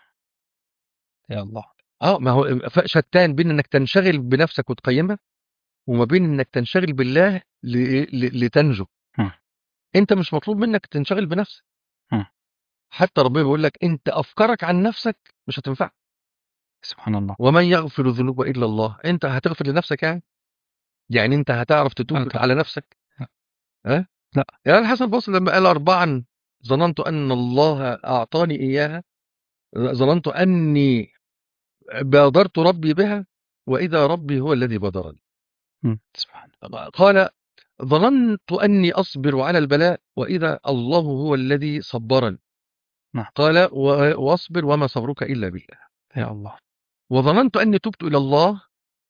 يا الله. آه، ما هو ف شتان بين إنك تنشغل بنفسك وتقيّمها، وما بين إنك تنشغل بالله لإيه، ل لتنجو. إمم. أنت مش مطلوب منك تنشغل بنفسك، إمم. حتى ربنا بيقول لك أنت أفكارك عن نفسك مش هتنفعك. سبحان الله. ومن يغفر الذنوب إلا الله. أنت هتغفر لنفسك يعني؟ يعني أنت هتعرف لا تتوب طبعًا. على نفسك؟ لأ. ها؟ لأ. يعني الحسن البصري لمّا قال: أربعًا ظننت أن الله أعطاني إياها، ظننت أني بادرت ربي بها، وإذا ربي هو الذي بادرني. إمم. سبحان. قال: ظننت أني أصبر على البلاء، وإذا الله هو الذي صبّرني. نعم. قال: و واصبر وما صبرك إلا بالله. يا الله. وظننت أني تُبت إلى الله،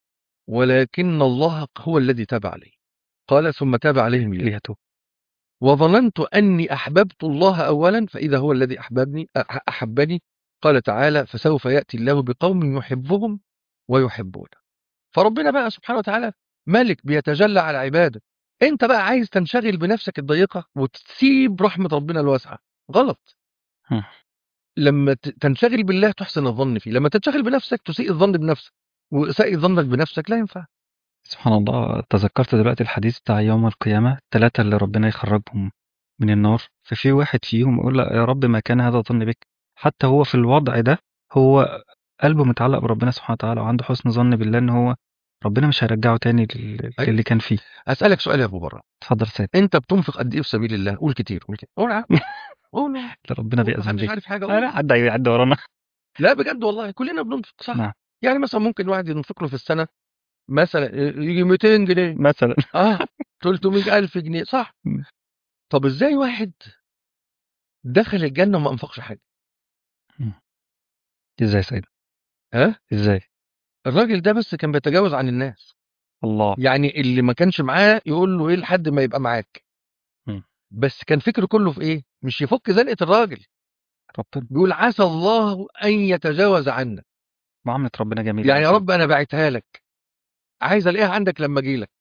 ولكن الله هو الذي تاب علي. قال: ثم تاب عليهم ليتوبوا. ليتوب. وظننت أني أحببت الله أولًا، فإذا هو الذي أحببني أح أحبني. قال تعالى: فسوف يأتي الله بقوم يحبهم ويحبونه. فربنا بقى سبحانه وتعالى مَلِك بيتجلى على عباده. أنت بقى عايز تنشغل بنفسك الضيقة وتسيب رحمة ربنا الواسعة، غلط. إمم. لمّا ت تنشغل بالله تحسن الظن فيه، لمّا تنشغل بنفسك تسيء الظن بنفسك، وإساءة ظنك بنفسك لا ينفع. سبحان الله. تذكرت دلوقتي الحديث بتاع يوم القيامة، التلاتة اللي ربنا يخرجهم من النار، ففي واحد فيهم يقول: "لأ يا رب ما كان هذا ظني بك." حتى هو في الوضع ده هو قلبه متعلق بربنا سبحانه وتعالى، وعنده حسن ظن بالله إن هو ربنا مش هيرجعه تاني لل أيوه. للي كان فيه. هاسألك سؤال يا أبو برّة، اتفضل يا سيدي. أنت بتنفق قد إيه في سبيل الله؟ قُل كتير، قُل كده، قُل يا عم، قُل، قُل، ده ربنا قُل، ما بيأذن حدش بيه. عارف حاجة، لا، قُل. لا، حد هيعدي ورانا. لأ بجد والله كلنا بننفق صح. نعم. يعني مثلًا ممكن الواحد ينفق له في السنة مثلًا ي ييجي مئتين جنيه، مثلًا. آه، تلتمية ألف جنيه صح. إمم. طب إزاي واحد دخل الجنة وما أنفقش حاجة؟ إمم. إزاي يا سيدي؟ ها؟ إزاي؟ الراجل ده بس كان بيتجاوز عن الناس. الله. يعني اللي ما كانش معاه يقول له إيه لحد ما يبقى معاك. إمم. بس كان فكره كله في إيه؟ مش يفُك زنقة الراجل، ربنا. بيقول: عسى الله أن يتجاوز عنا. معاملة ربنا جميلة أوي يعني يا يا سيدي. رب أنا باعتها لك، عايز ألاقيها عندك لمّا آجي لك.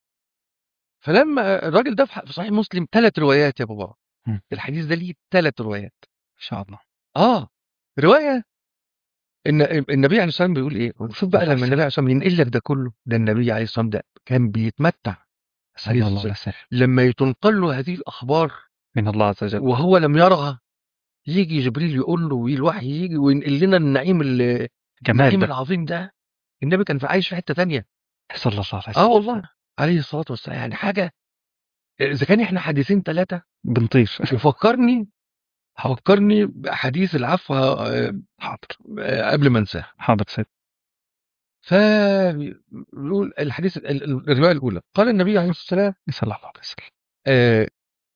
فلمّا الراجل ده في ح في صحيح مسلم ثلاث روايات يا بابا، إمم. الحديث ده ليه ثلاث روايات. ما شاء الله. آه، رواية إن النبي عليه الصلاة والسلام بيقول إيه، شوف صلى بقى الله عليه لمّا النبي وسلم. عليه الصلاة والسلام ينقل لك ده كله، ده النبي عليه الصلاة والسلام ده كان بيتمتع عليه صلى الله الصلاة عليه والسلام، وسلم. لمّا تُنقل له هذه الأخبار من الله عز وجل. وهو لم يرها، ييجي جبريل يقول له والوحي ييجي وينقل لنا النعيم ال الجمال النعيم ده. العظيم ده. النبي كان في عايش في حتة تانية. صلى الله عليه آه وسلم. والله، عليه الصلاة والسلام، يعني حاجة إذا كان إحنا حديثين ثلاثة بنطير. يفكّرني فكّرني بأحاديث العفو آآ حاضر. قبل ما انساها. حاضر يا سيدي. ف بيقول الحديث ال ال الرواية الأولى، قال النبي عليه الصلاة والسلام: صلى الله عليه وسلم. آآ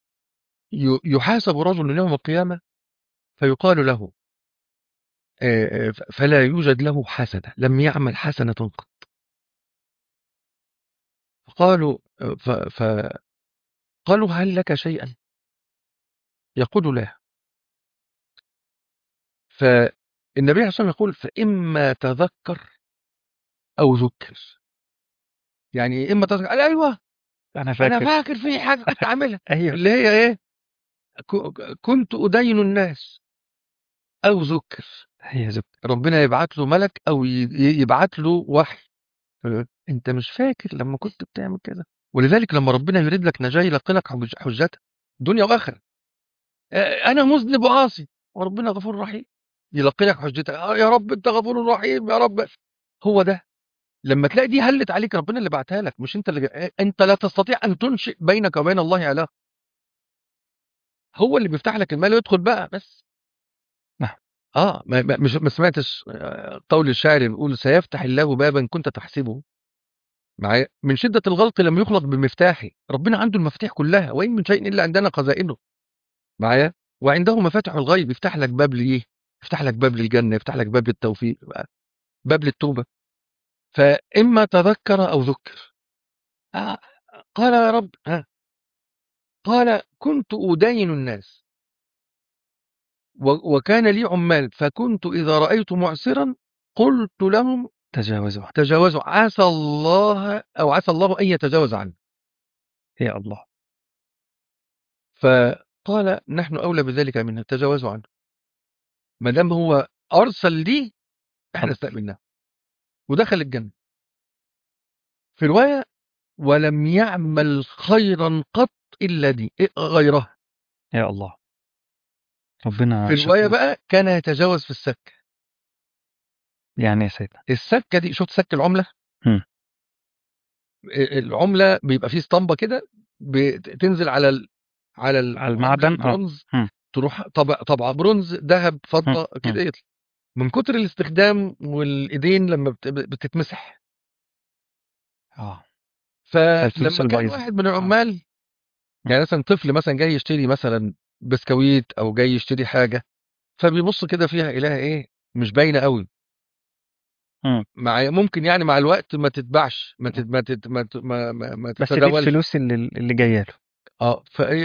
ي يحاسب رجل يوم القيامة فيقال له آآ ف فلا يوجد له حسنة، لم يعمل حسنة قط. فقالوا ف فقالوا: هل لك شيئًا؟ يقول: لا. فالنبي عليه الصلاة والسلام يقول: فإما تذكر أو ذكر. يعني إما تذكر، قال: أيوه أنا أنا فاكر. فاكر في حاجة كنت عاملها، أيوه. اللي هي إيه، ك- كنت أدين الناس، أو ذكر، هي زوج. ربنا يبعت له ملك أو ي- ي- يبعت له وحي، فيقول: أنت مش فاكر لما كنت بتعمل كده؟ ولذلك لما ربنا يريد لك نجاة يلقنك حج- حجته دنيا وآخرة. آه، أنا مذنب وعاصي وربنا غفور رحيم، يلقنك حجتك: آه يا رب أنت غفور رحيم يا رب. هو ده، لما تلاقي دي هلت عليك ربنا اللي بعتها لك، مش انت اللي جا... انت لا تستطيع ان تنشئ بينك وبين الله علاقه، هو اللي بيفتح لك المال ويدخل بقى بس. نعم. اه ما ما- مش ما سمعتش آه، قول الشاعر بيقول: سيفتح الله بابا كنت تحسبه معايا من شده الغلق لم يخلق بمفتاحه. ربنا عنده المفاتيح كلها، وان من شيء الا عندنا خزائنه معايا، وعنده مفاتح الغيب، يفتح لك باب ليه، يفتح لك باب للجنه، يفتح لك باب للتوفيق، باب للتوبه. فاما تذكر او ذكر. آه قال: يا رب ها، قال: كنت أداين الناس و- وكان لي عمال، فكنت إذا رأيت معسرا قلت لهم تجاوزوا. تجاوزوا، عسى الله أو عسى الله أن يتجاوز عنه. يا الله. فقال: نحن أولى بذلك منه، تجاوزوا عنه، ما دام هو أرسل لي احنا خلاص. استقبلناه، ودخل الجنة. في رواية: ولم يعمل خيرا قط إلا دي إيه غيرها. يا الله. في ربنا رواية شكور. بقى: كان يتجاوز في السك. يعني يا سيدنا. السكة دي، شفت سك العملة؟ هم. العملة بيبقى فيه اسطمبة كده، بتنزل على ال... على على العملة المعدن اه. البرونز، هم. تروح طبع طبعة برونز، ذهب، هم. فضة هم. كده يطلع. من كتر الاستخدام والايدين لما بت... بتتمسح. اه. فالفلوس فلما كان البايظة. واحد من اه. العمال، هم. يعني مثلا طفل مثلا جاي يشتري مثلا بسكويت او جاي يشتري حاجة، فبيبص كده فيها إله ايه، مش باينة قوي، هم. مع ممكن يعني مع الوقت ما تتباعش، ما هم. تت... ما, تت... ما, ت... ما, ما, ما بس دي تتداولش. الفلوس اللي اللي جايه له. اه فايه،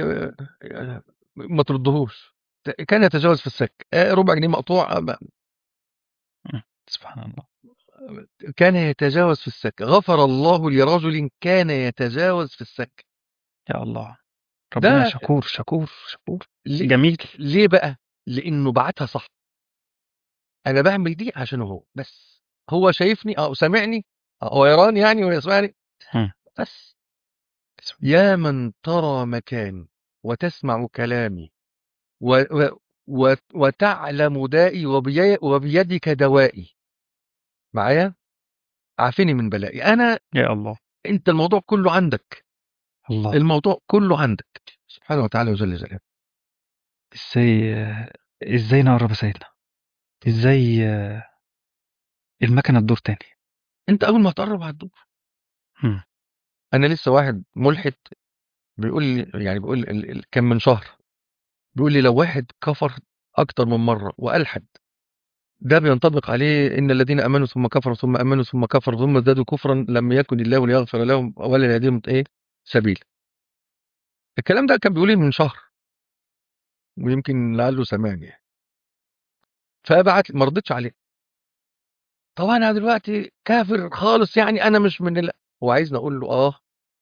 ما تردهوش، كان يتجاوز في السك، آه، ربع جنيه مقطوع، آه، ما- هم. سبحان الله. كان يتجاوز في السك. غفر الله لرجل كان يتجاوز في السك. يا الله. ربنا ده شكور شكور شكور. ليه؟ جميل. ليه بقى؟ لانه بعتها صح. انا بعمل دي عشان هو بس، هو شايفني اه وسامعني، آه، هو يراني يعني ويسمعني هم. بس. يا من ترى مكاني وتسمع كلامي و و و وتعلم دائي وبي وبيدك دوائي معايا، عافني من بلائي انا. يا الله. انت الموضوع كله عندك، الله. الموضوع كله عندك سبحانه وتعالى وجل جلاله. ازاي ازاي نقرب يا سيدنا؟ ازاي المكنه تدور تاني؟ انت اول ما تقرب هتدوق. هم. انا لسه واحد ملحد بيقول لي، يعني بيقول ال- ال- كان من شهر، بيقول لي: لو واحد كفر اكتر من مره والحد، ده بينطبق عليه ان الذين امنوا ثم كفروا ثم امنوا ثم كفروا ثم ازدادوا كفرا لم يكن الله ليغفر لهم ولا ليهديهم ايه سبيل. الكلام ده كان بيقول لي من شهر، ويمكن لعله سمعني يعني. فبعت ما رضيتش عليه. طبعا انا دلوقتي كافر خالص، يعني انا مش من ال... هو عايزني اقول له اه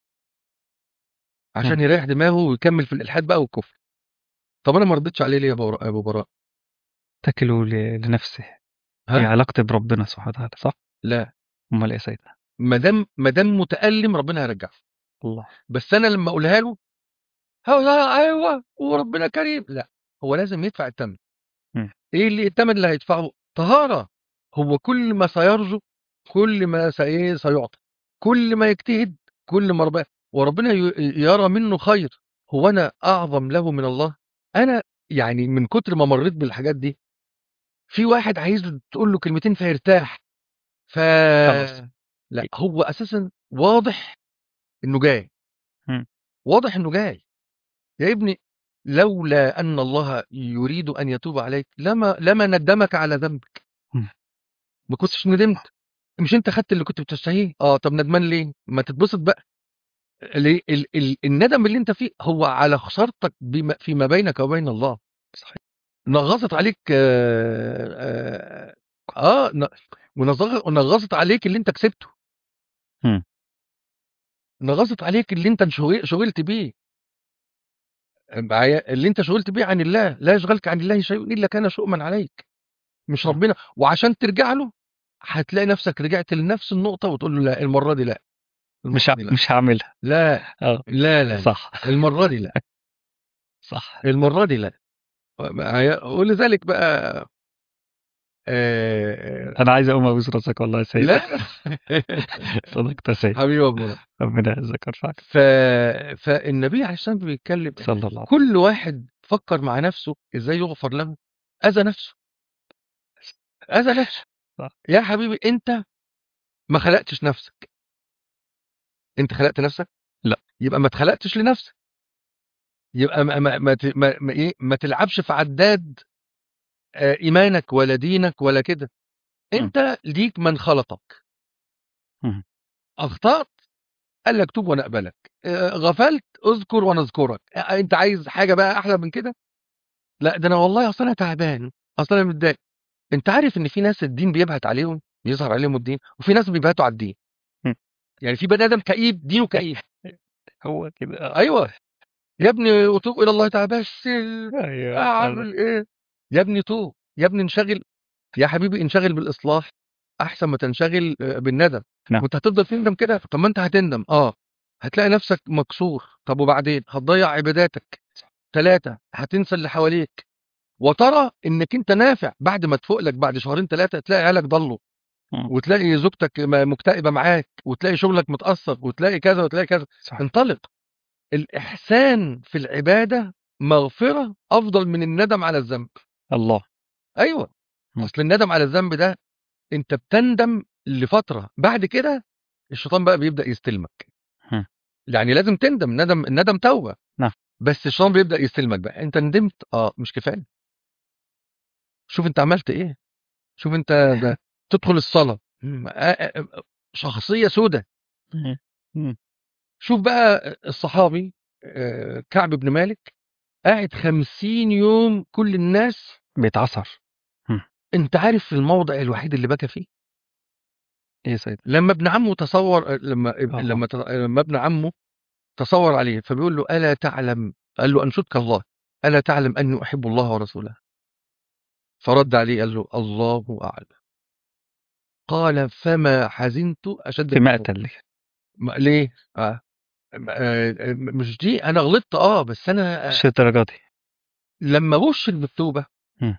هم. عشان يريح دماغه ويكمل في الالحاد بقى والكفر. طب انا ما رضيتش عليه ليه يا ابو يا أبو براء؟ تكله ل- لنفسه. هي ها؟ علاقتي بربنا سبحانه وتعالى صح؟ لا، امال ايه يا سيدنا؟ ما دام ما دام متالم ربنا هيرجعه. الله. بس انا لما اقولها له: هو ده ايوه وربنا كريم، لا، هو لازم يدفع الثمن. هم. ايه اللي الثمن اللي هيدفعه؟ طهاره. هو كل ما سيرجو كل ما سي- سيعطى، كل ما يجتهد كل ما ربنا وربنا ي- يرى منه خير. هو انا اعظم له من الله؟ انا يعني من كتر ما مريت بالحاجات دي، في واحد عايز تقول له كلمتين فيرتاح، ف خلاص. لا، هو اساسا واضح انه جاي، هم. واضح انه جاي. يا ابني، لولا ان الله يريد ان يتوب عليك لما لما ندمك على ذنبك، هم. ما كنتش ندمت. مش انت خدت اللي كنت بتستحيه؟ اه طب ندمان ليه؟ ما تتبسط بقى. ليه؟ ال ال الندم اللي انت فيه هو على خسارتك بما فيما بينك وبين الله. صحيح. نغصت عليك اه, آه, آه ن- ونغص- ونغصت عليك اللي انت كسبته، مم. نغصت عليك اللي انت شغل- شغلت بيه معايا، اللي انت شغلت بيه عن الله، لا يشغلك عن الله شيء الا كان شؤما عليك، مش صح. ربنا. وعشان ترجع له هتلاقي نفسك رجعت لنفس النقطة وتقول له لا المرة دي لا، مش ع... المرة دي لا، مش هعملها. لا اه. لا لا, لا. صح. المرة دي لا، صح. المرة دي لا. معايا؟ ولذلك بقى آه انا عايز اقوم ابوس راسك والله يا سيد. لا صدقت يا سيد. حبيبي ابو، ربنا يعزك ويرفعك. ف... فالنبي عليه الصلاة والسلام بيتكلم صلى الله عليه وسلم. كل واحد فكر مع نفسه ازاي يغفر له، اذى نفسه، اذى نفسه. صح. يا حبيبي انت ما خلقتش نفسك، انت خلقت نفسك؟ لا. يبقى ما اتخلقتش لنفسك، يبقى ما ما ما, ت- ما, ما ايه ما تلعبش في عداد آه، ايمانك ولا دينك ولا كده. مم. انت ليك من خلقك، مم. اخطأت قال لك توب وانا اقبلك، آه، غفلت اذكر وانا اذكرك. آه، انت عايز حاجه بقى احلى من كده؟ لا ده انا والله اصل انا تعبان، اصل انا متضايق. انت عارف ان في ناس الدين بيبهت عليهم، بيظهر عليهم الدين، وفي ناس بيبهتوا على الدين. مم. يعني في بني ادم كئيب دينه كئيب. هو كده آه. ايوه يا ابني وتوب الى الله تعالى، بس ايوه أنا. اعمل ايه؟ يا ابني توب، يا ابني انشغل، يا حبيبي انشغل بالاصلاح احسن ما تنشغل آه، بالندم. نعم. وانت هتفضل تندم كده؟ طب ما انت هتندم اه، هتلاقي نفسك مكسور. طب وبعدين هتضيع عباداتك. ثلاثة هتنسى اللي حواليك، وترى انك انت نافع بعد ما تفوق لك بعد شهرين ثلاثة تلاقي عيالك ضلوا، مم. وتلاقي زوجتك م- مكتئبة معاك، وتلاقي شغلك متأثر، وتلاقي كذا وتلاقي كذا. صح. انطلق. الإحسان في العبادة مغفرة أفضل من الندم على الذنب. الله. أيوة، مم. أصل الندم على الذنب ده أنت بتندم لفترة، بعد كده الشيطان بقى بيبدأ يستلمك. مم. يعني لازم تندم، ندم الندم توبة، نعم. بس الشيطان بيبدأ يستلمك بقى. أنت ندمت اه مش كفاية، شوف أنت عملت إيه، شوف أنت ده تدخل الصلاة مم، آه، آه، آه، شخصية سودة. مم. مم. شوف بقى الصحابي آه، كعب بن مالك قاعد خمسين يوم كل الناس. بيتعصر. مم. انت عارف الموضع الوحيد اللي بكى فيه؟ ايه يا سيد. لما ابن عمه تصور، لما اه. لما لما ابن عمه تصور عليه فبيقول له الا تعلم، قال له انشدك الله، الا تعلم اني احب الله ورسوله؟ فرد عليه قال له الله اعلم. قال فما حزنت اشد في من ذلك. مقتل. ما- ليه آه. آه، آه، مش دي انا غلطت اه، بس انا آه، مش الدرجة دي. لما بشر بالتوبه مم.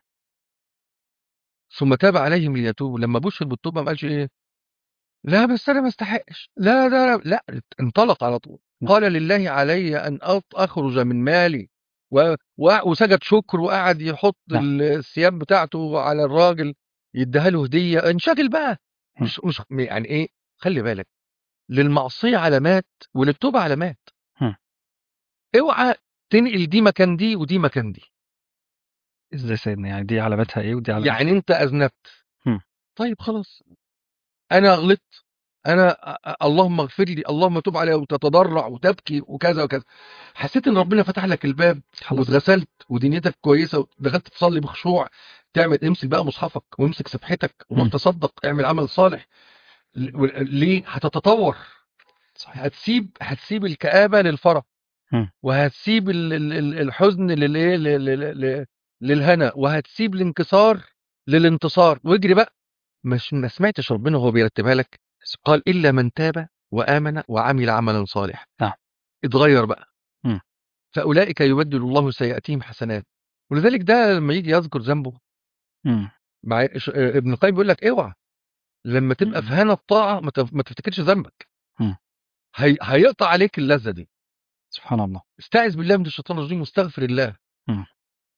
ثم تاب عليهم ليتوبوا، لما بشر بالتوبه ما قالش ايه لا بس انا ما استحقش، لا لا لا, لا. انطلق على طول. نعم. قال لله علي ان أط- اخرج من مالي و... و... وسجد شكر وقعد يحط نعم. الثياب بتاعته على الراجل يديها له هديه. انشغل بقى، مم. مش مش يعني ايه، خلي بالك، للمعصيه علامات وللتوبه علامات. مم. اوعى تنقل دي مكان دي ودي مكان دي. ازاي سيدنا؟ يعني دي علامتها ايه ودي علامتها؟ يعني انت اذنبت، مم. طيب خلاص انا غلطت، انا أ- أ- اللهم اغفر لي، اللهم تب علي، وتتضرع وتبكي وكذا وكذا. حسيت ان ربنا فتح لك الباب خلاص. واتغسلت ودنيتك كويسه ودخلت تصلي بخشوع، تعمل امسك بقى مصحفك وامسك سبحتك وروح مم. تصدق، اعمل عمل صالح. ل- و- ليه؟ هتتطور، صحيح. هتسيب هتسيب الكآبه للفرح، مم. وهتسيب ال- ال- ال- الحزن للايه ل- ل- ل- للهنا، وهتسيب الانكسار للانتصار. واجري بقى. مش ما سمعتش ربنا وهو بيرتبها لك؟ قال إلا من تاب وآمن وعمل عملا صالحا. نعم. اتغير بقى. مم. فأولئك يبدل الله سيئاتهم حسنات. ولذلك ده لما يجي يذكر ذنبه مم. مع ش- ابن القيم بيقول لك اوعى لما تبقى في مم. هنا الطاعة ما تف- ما تفتكرش ذنبك، مم. هي... هيقطع عليك اللذة دي. سبحان الله. استعذ بالله من الشيطان الرجيم واستغفر الله مم.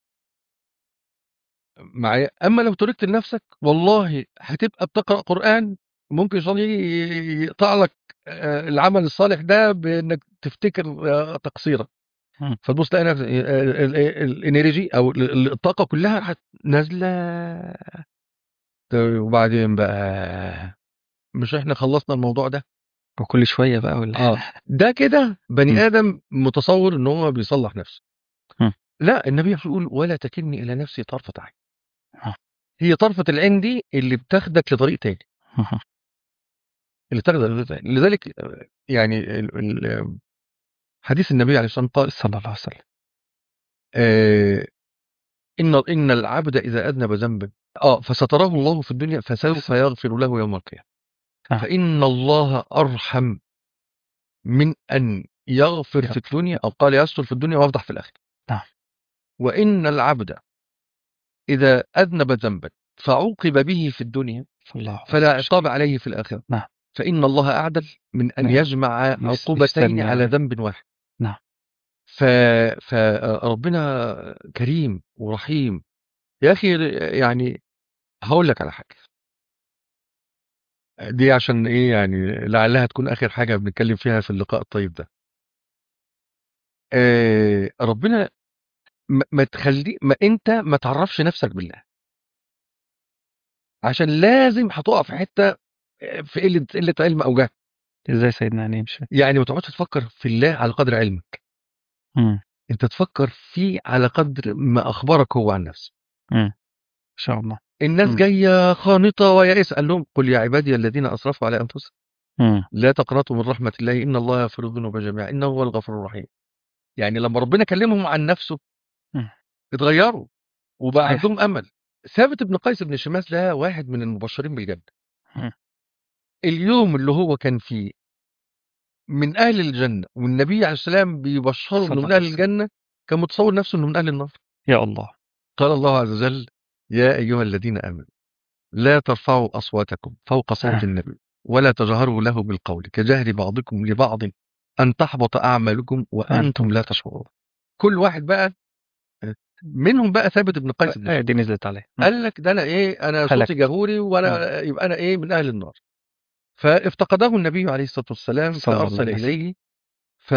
معايا. اما لو تركت لنفسك والله هتبقى بتقرأ قرآن، ممكن الشيطان يجي يقطع لك آه، العمل الصالح ده بانك تفتكر آه، تقصيرك، مم. فتبص تلاقي نفسك ال- ال- ال- الانرجي او ال- الطاقه كلها راحت نازله. طيب وبعدين بقى، مش احنا خلصنا الموضوع ده؟ وكل شوية بقى ولا؟ اه ده كده بني مم. ادم متصور ان هو بيصلح نفسه. مم. لأ، النبي بيقول: "ولا تكلني إلى نفسي طرفة عين." آه. هي طرفة العين دي اللي بتاخدك لطريق تاني. اهم. اللي بتاخدك لطريق تاني. لذلك آآ يعني ال ال حديث النبي عليه الصلاة والسلام قال: صلى الله عليه وسلم. آآ إن إن العبد إذا أذنب ذنبًا آه، فستراه الله في الدنيا فسوف يغفر له يوم القيامة. آه. فإن الله أرحم من أن يغفر في يغفر. الدنيا أو قال يستر في الدنيا ويفضح في الآخرة. نعم. وإن العبد إذا أذنب ذنبًا فعوقب به في الدنيا فالله غفور فلا رحيم. عقاب عليه في الآخرة. نعم. فإن الله أعدل من أن نعم. يجمع يس عقوبتين يستني على عليه. ذنب واحد. نعم. ف فربنا كريم ورحيم. يا أخي يعني هاقول لك على حاجة. دي عشان إيه يعني لعلها تكون آخر حاجة بنتكلم فيها في اللقاء الطيب ده. آآ ربنا ما ما تخلّي ما أنت ما تعرّفش نَفْسك بالله. عشان لازم هتُقع في حتّة آآ في قِلّة قِلّة علم أو جهل. إزاي سيدنا يعني مش فاهم؟ يعني ما تقعدش تفكّر في الله على قدر علمك. إمم. أنت تفكّر فيه على قدر ما أخبرك هو عن نَفْسه. إمم. إن شاء الله. الناس إمم. جاية خانطة ويائسة، قال لهم: "قُل يا عبادي الذين أسرفوا على أنفسهم إمم. لا تقنطوا من رحمة الله إن الله يغفر الذنوب جميعًا إنه هو الغفور الرحيم." يعني لمّا ربنا كلّمهم عن نَفْسه إمم. اتغيّروا وبقى صحيح. عندهم أمل. ثابت بن قيس بن شماس ده واحد من المبشرين بالجنة. إمم. اليوم اللي هو كان فيه من أهل الجنة والنبي عليه السلام بيبشّره صلى إنه الله من عليه أهل وسلم. الجنة، كان متصوّر نَفْسه إنه من أهل النار. يا الله! قال الله عز وجل: "يا أيها الذين آمنوا لا ترفعوا أصواتكم فوق صوت آه. النبي ولا تجهروا له بالقول كجهر بعضكم لبعض أن تحبط أعمالكم وأنتم وأنتم لا لا تشعرون. تشعرون." كل واحد بقى آآ إمم. منهم بقى ثابت بن قيس بن الآية دي شماس. نزلت عليه. إمم. قال لك: "ده أنا إيه، أنا هلك. صوتي جهوري آه. وأنا يبقى أنا إيه، من أهل النار." فافتقده النبي عليه الصلاة والسلام صلى الله فأرسل عليه وسلم. إليه ف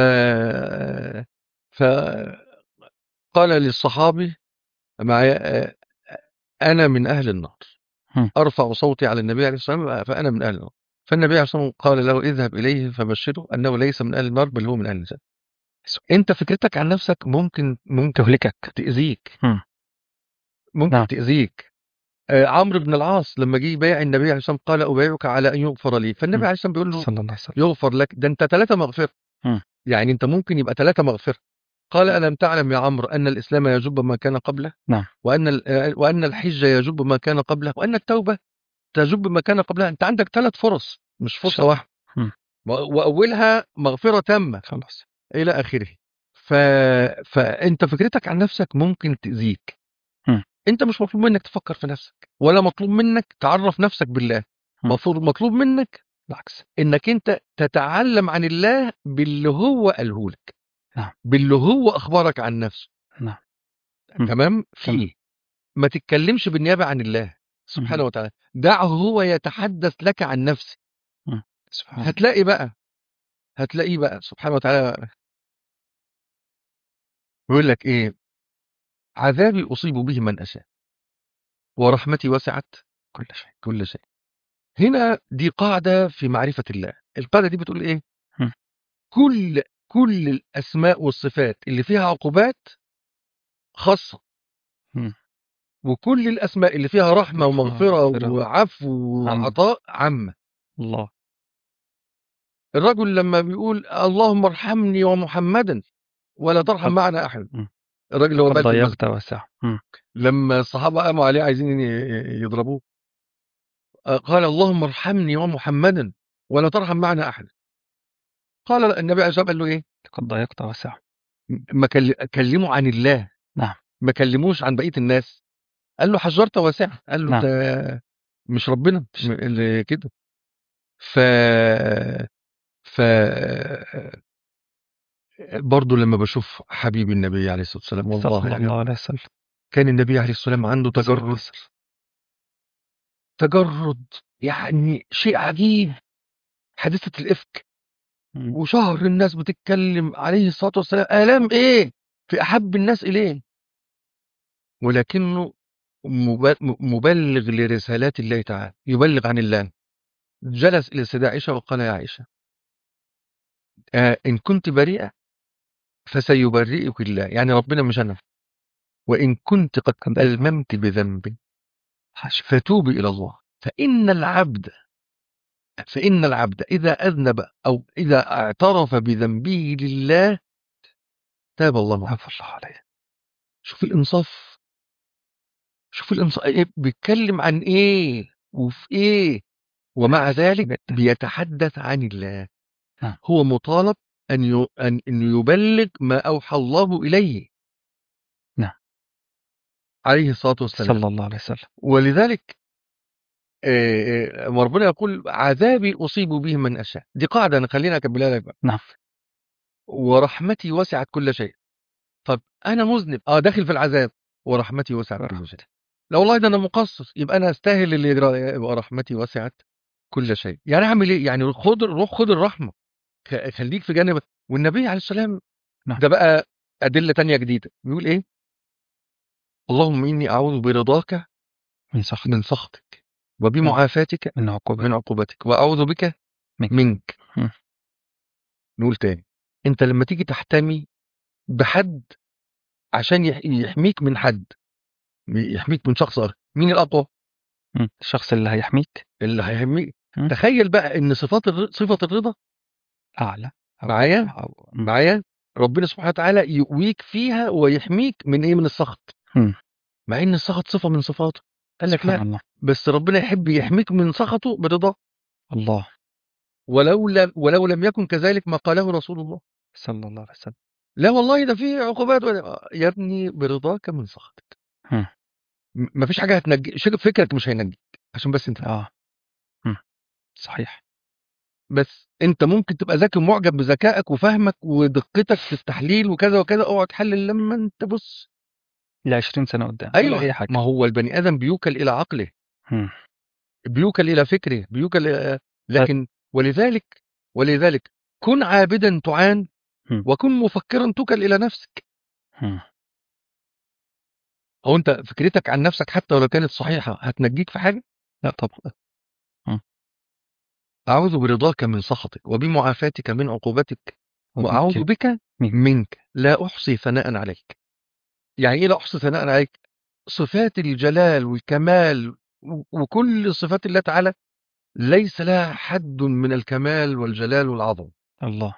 فقال للصحابي معايا آآ أنا من أهل النار، إمم. أرفع صوتي على النبي عليه الصلاة والسلام فأنا من أهل النار. فالنبي عليه الصلاة والسلام قال له: "اذهب إليه فبشره أنه ليس من أهل النار بل هو من أهل الجنة." أنت فكرتك عن نفسك ممكن ممكن تهلكك. تأذيك، إمم. ممكن نعم. تأذيك. آآ عمرو بن العاص لمّا جه يبايع النبي عليه الصلاة والسلام قال: "أبايعك على أن يغفر لي." فالنبي إمم. عليه الصلاة والسلام بيقول له: صلى الله عليه وسلم. "يغفر لك." ده أنت ثلاثة مغفرة. إمم. يعني أنت ممكن يبقى ثلاثة مغفرة. قال: "ألم تعلم يا عمرو أن الإسلام يجُبّ ما كان قبله، نعم. وأن ال آآ وأن الحِجّ يجُبّ ما كان قبله، وأن التوبة تجُبّ ما كان قبلها." أنت عندك ثلاث فرص مش ما فرصة شاء الله. واحدة. إمم. و وأولها مغفرة تامة خلاص. إلى آخره. ف فأنت فكرتك عن نفسك ممكن تأذيك. إمم. أنت مش مطلوب منك تفكّر في نفسك، ولا مطلوب منك تعرّف نفسك بالله. إمم. مفروض مطلوب منك العكس، إنك أنت تتعلّم عن الله باللي هو قاله لك، نعم. باللي هو أخبرك عن نفسه. نعم. إمم. تمام؟ تمام. فيه. ما تتكلّمش بالنيابة عن الله اهم. سبحانه وتعالى. دعه هو يتحدث لك عن نفسه. إمم. سبحان الله. هتلاقي بقى هتلاقيه بقى سبحانه وتعالى بيقول لك إيه: "عذابي أصيب به من أشاء، ورحمتي وسعت كل شيء. كل شيء." هنا دي قاعدة في معرفة الله. القاعدة دي بتقول إيه؟ إمم. كل كل الأسماء والصفات اللي فيها عقوبات خاصة، إمم. وكل الأسماء اللي فيها رحمة رحمة ومغفرة ومغفرة وعفو عامة. وعطاء عامة. الله. الرجل لمّا بيقول: "اللهم ارحمني ومحمدًا ولا ترحم لقد معنا أحدًا." إمم. الراجل اللي هو لقد مات في ضيّقت المسجد، واسعة. إمم. لمّا الصحابة قاموا عليه عايزين ي يضربوه، آآ قال: "اللهم ارحمني ومحمدًا ولا ترحم معنا أحدًا." قال النبي عليه الصلاة والسلام قال له إيه؟ لقد ضيّقت واسعة. م ما كل كلمه عن الله، نعم. ما كلموش عن بقية الناس. قال له: "حجّرت واسعة." قال له: نعم. "أنت مش ربنا ش م اللي كده." ف ف برضه لمّا باشوف حبيبي النبي عليه الصلاة والسلام والله صلى يعني الله عليه وسلم. كان النبي عليه الصلاة والسلام عنده بذل تجرُّد، الكسر. تجرُّد يعني شيء عجيب. حادثة الإفك إمم. وشهر الناس بتتكلم عليه الصلاة والسلام آلام إيه في أحب الناس إليه، ولكنه مب م مُبلِّغ لرسالات الله تعالى، يبلِّغ عن الله. جلس إلى السيدة عائشة وقال: "يا عائشة آآ إن كنتِ بريئة فسيبرئِك الله." يعني ربنا مش أنا. وإن كنت قد قد ألممت بذنب فتوبي إلى الله. فإن العبد فإن العبد إذا أذنب أو إذا اعترف بذنبه لله تاب الله عليه. عفى الله عليه. شوف الإنصاف، شوف الإنصاف إيه بيتكلم عن إيه وفي إيه، ومع ذلك جدا. بيتحدث عن الله. نعم. هو مطالب أن ي- أن أن يبلغ ما أوحى الله إليه نعم. عليه الصلاة والسلام. صلى الله عليه وسلم. ولذلك آه، آه، ربنا يقول عذابي أصيب به من أشاء. دي قاعدة أنا خلينا أكملها لك بقى. نعم. ورحمتي وسعت كل شيء. طب أنا مذنب أه داخل في العذاب ورحمتي وسعت كل شيء. لا والله ده أنا مقصر، يبقى أنا أستاهل اللي يجرى، يبقى رحمتي وسعت كل شيء. يعني أعمل إيه؟ يعني خد روح خد الرحمة، خ- خليك في جانب. والنبي عليه السلام نعم. ده بقى أدلة تانية جديدة، بيقول إيه؟ اللهم إني أعوذ برضاك من سخط. من سخطك وبمعافاتك من عقوبة. من عقوبتك وأعوذ بك منك. منك. مم. نقول تاني، أنت لما تيجي تحتمي بحد عشان يح- يحميك من حد، يحميك من شخص آخر، مين الأقوى؟ مم. الشخص اللي هيحميك اللي هيحميك. مم. تخيل بقى إن صفات الر... صفة الرضا أعلى. أو معايا أو مم. معايا ربنا سبحانه وتعالى يقويك فيها ويحميك من إيه؟ من السخط. مم. مع إن السخط صفة من صفاته، قال لك سبحان لا، الله. بس ربنا يحب يحميك من سخطه برضاه. الله. ولو لم ولو لم يكن كذلك ما قاله رسول الله. صلى الله عليه وسلم. لا والله ده في عقوبات ولا- آه، يا ابني برضاك من سخطك. مم. م- مفيش حاجه هتنجي، شك- فكرك مش هينجيك عشان بس انت. آه. مم. صحيح. بس انت ممكن تبقى ذكي ومعجب بذكائك وفهمك ودقتك في التحليل وكذا وكذا، اقعد تحلل لما انت بص. لعشرين سنة قدام ولا ايوه، أي حاجة. ما هو البني ادم بيوكل الى عقله، مم. بيوكل الى فكره، بيوكل إلى... ف- لكن ولذلك ولذلك كن عابدا تعان مم. وكن مفكرا توكل الى نفسك. مم. هو انت فكرتك عن نفسك حتى ولو كانت صحيحه هتنجيك في حاجه؟ لا طبعا. مم. أعوذ برضاك من سخطك وبمعافاتك من عقوبتك وأعوذ وبك بك منك. منك لا أحصي ثناء عليك. يعني إيه لا أحصي ثناء عليك؟ صفات الجلال والكمال و- وكل صفات الله تعالى ليس لها حد من الكمال والجلال والعظمة. الله.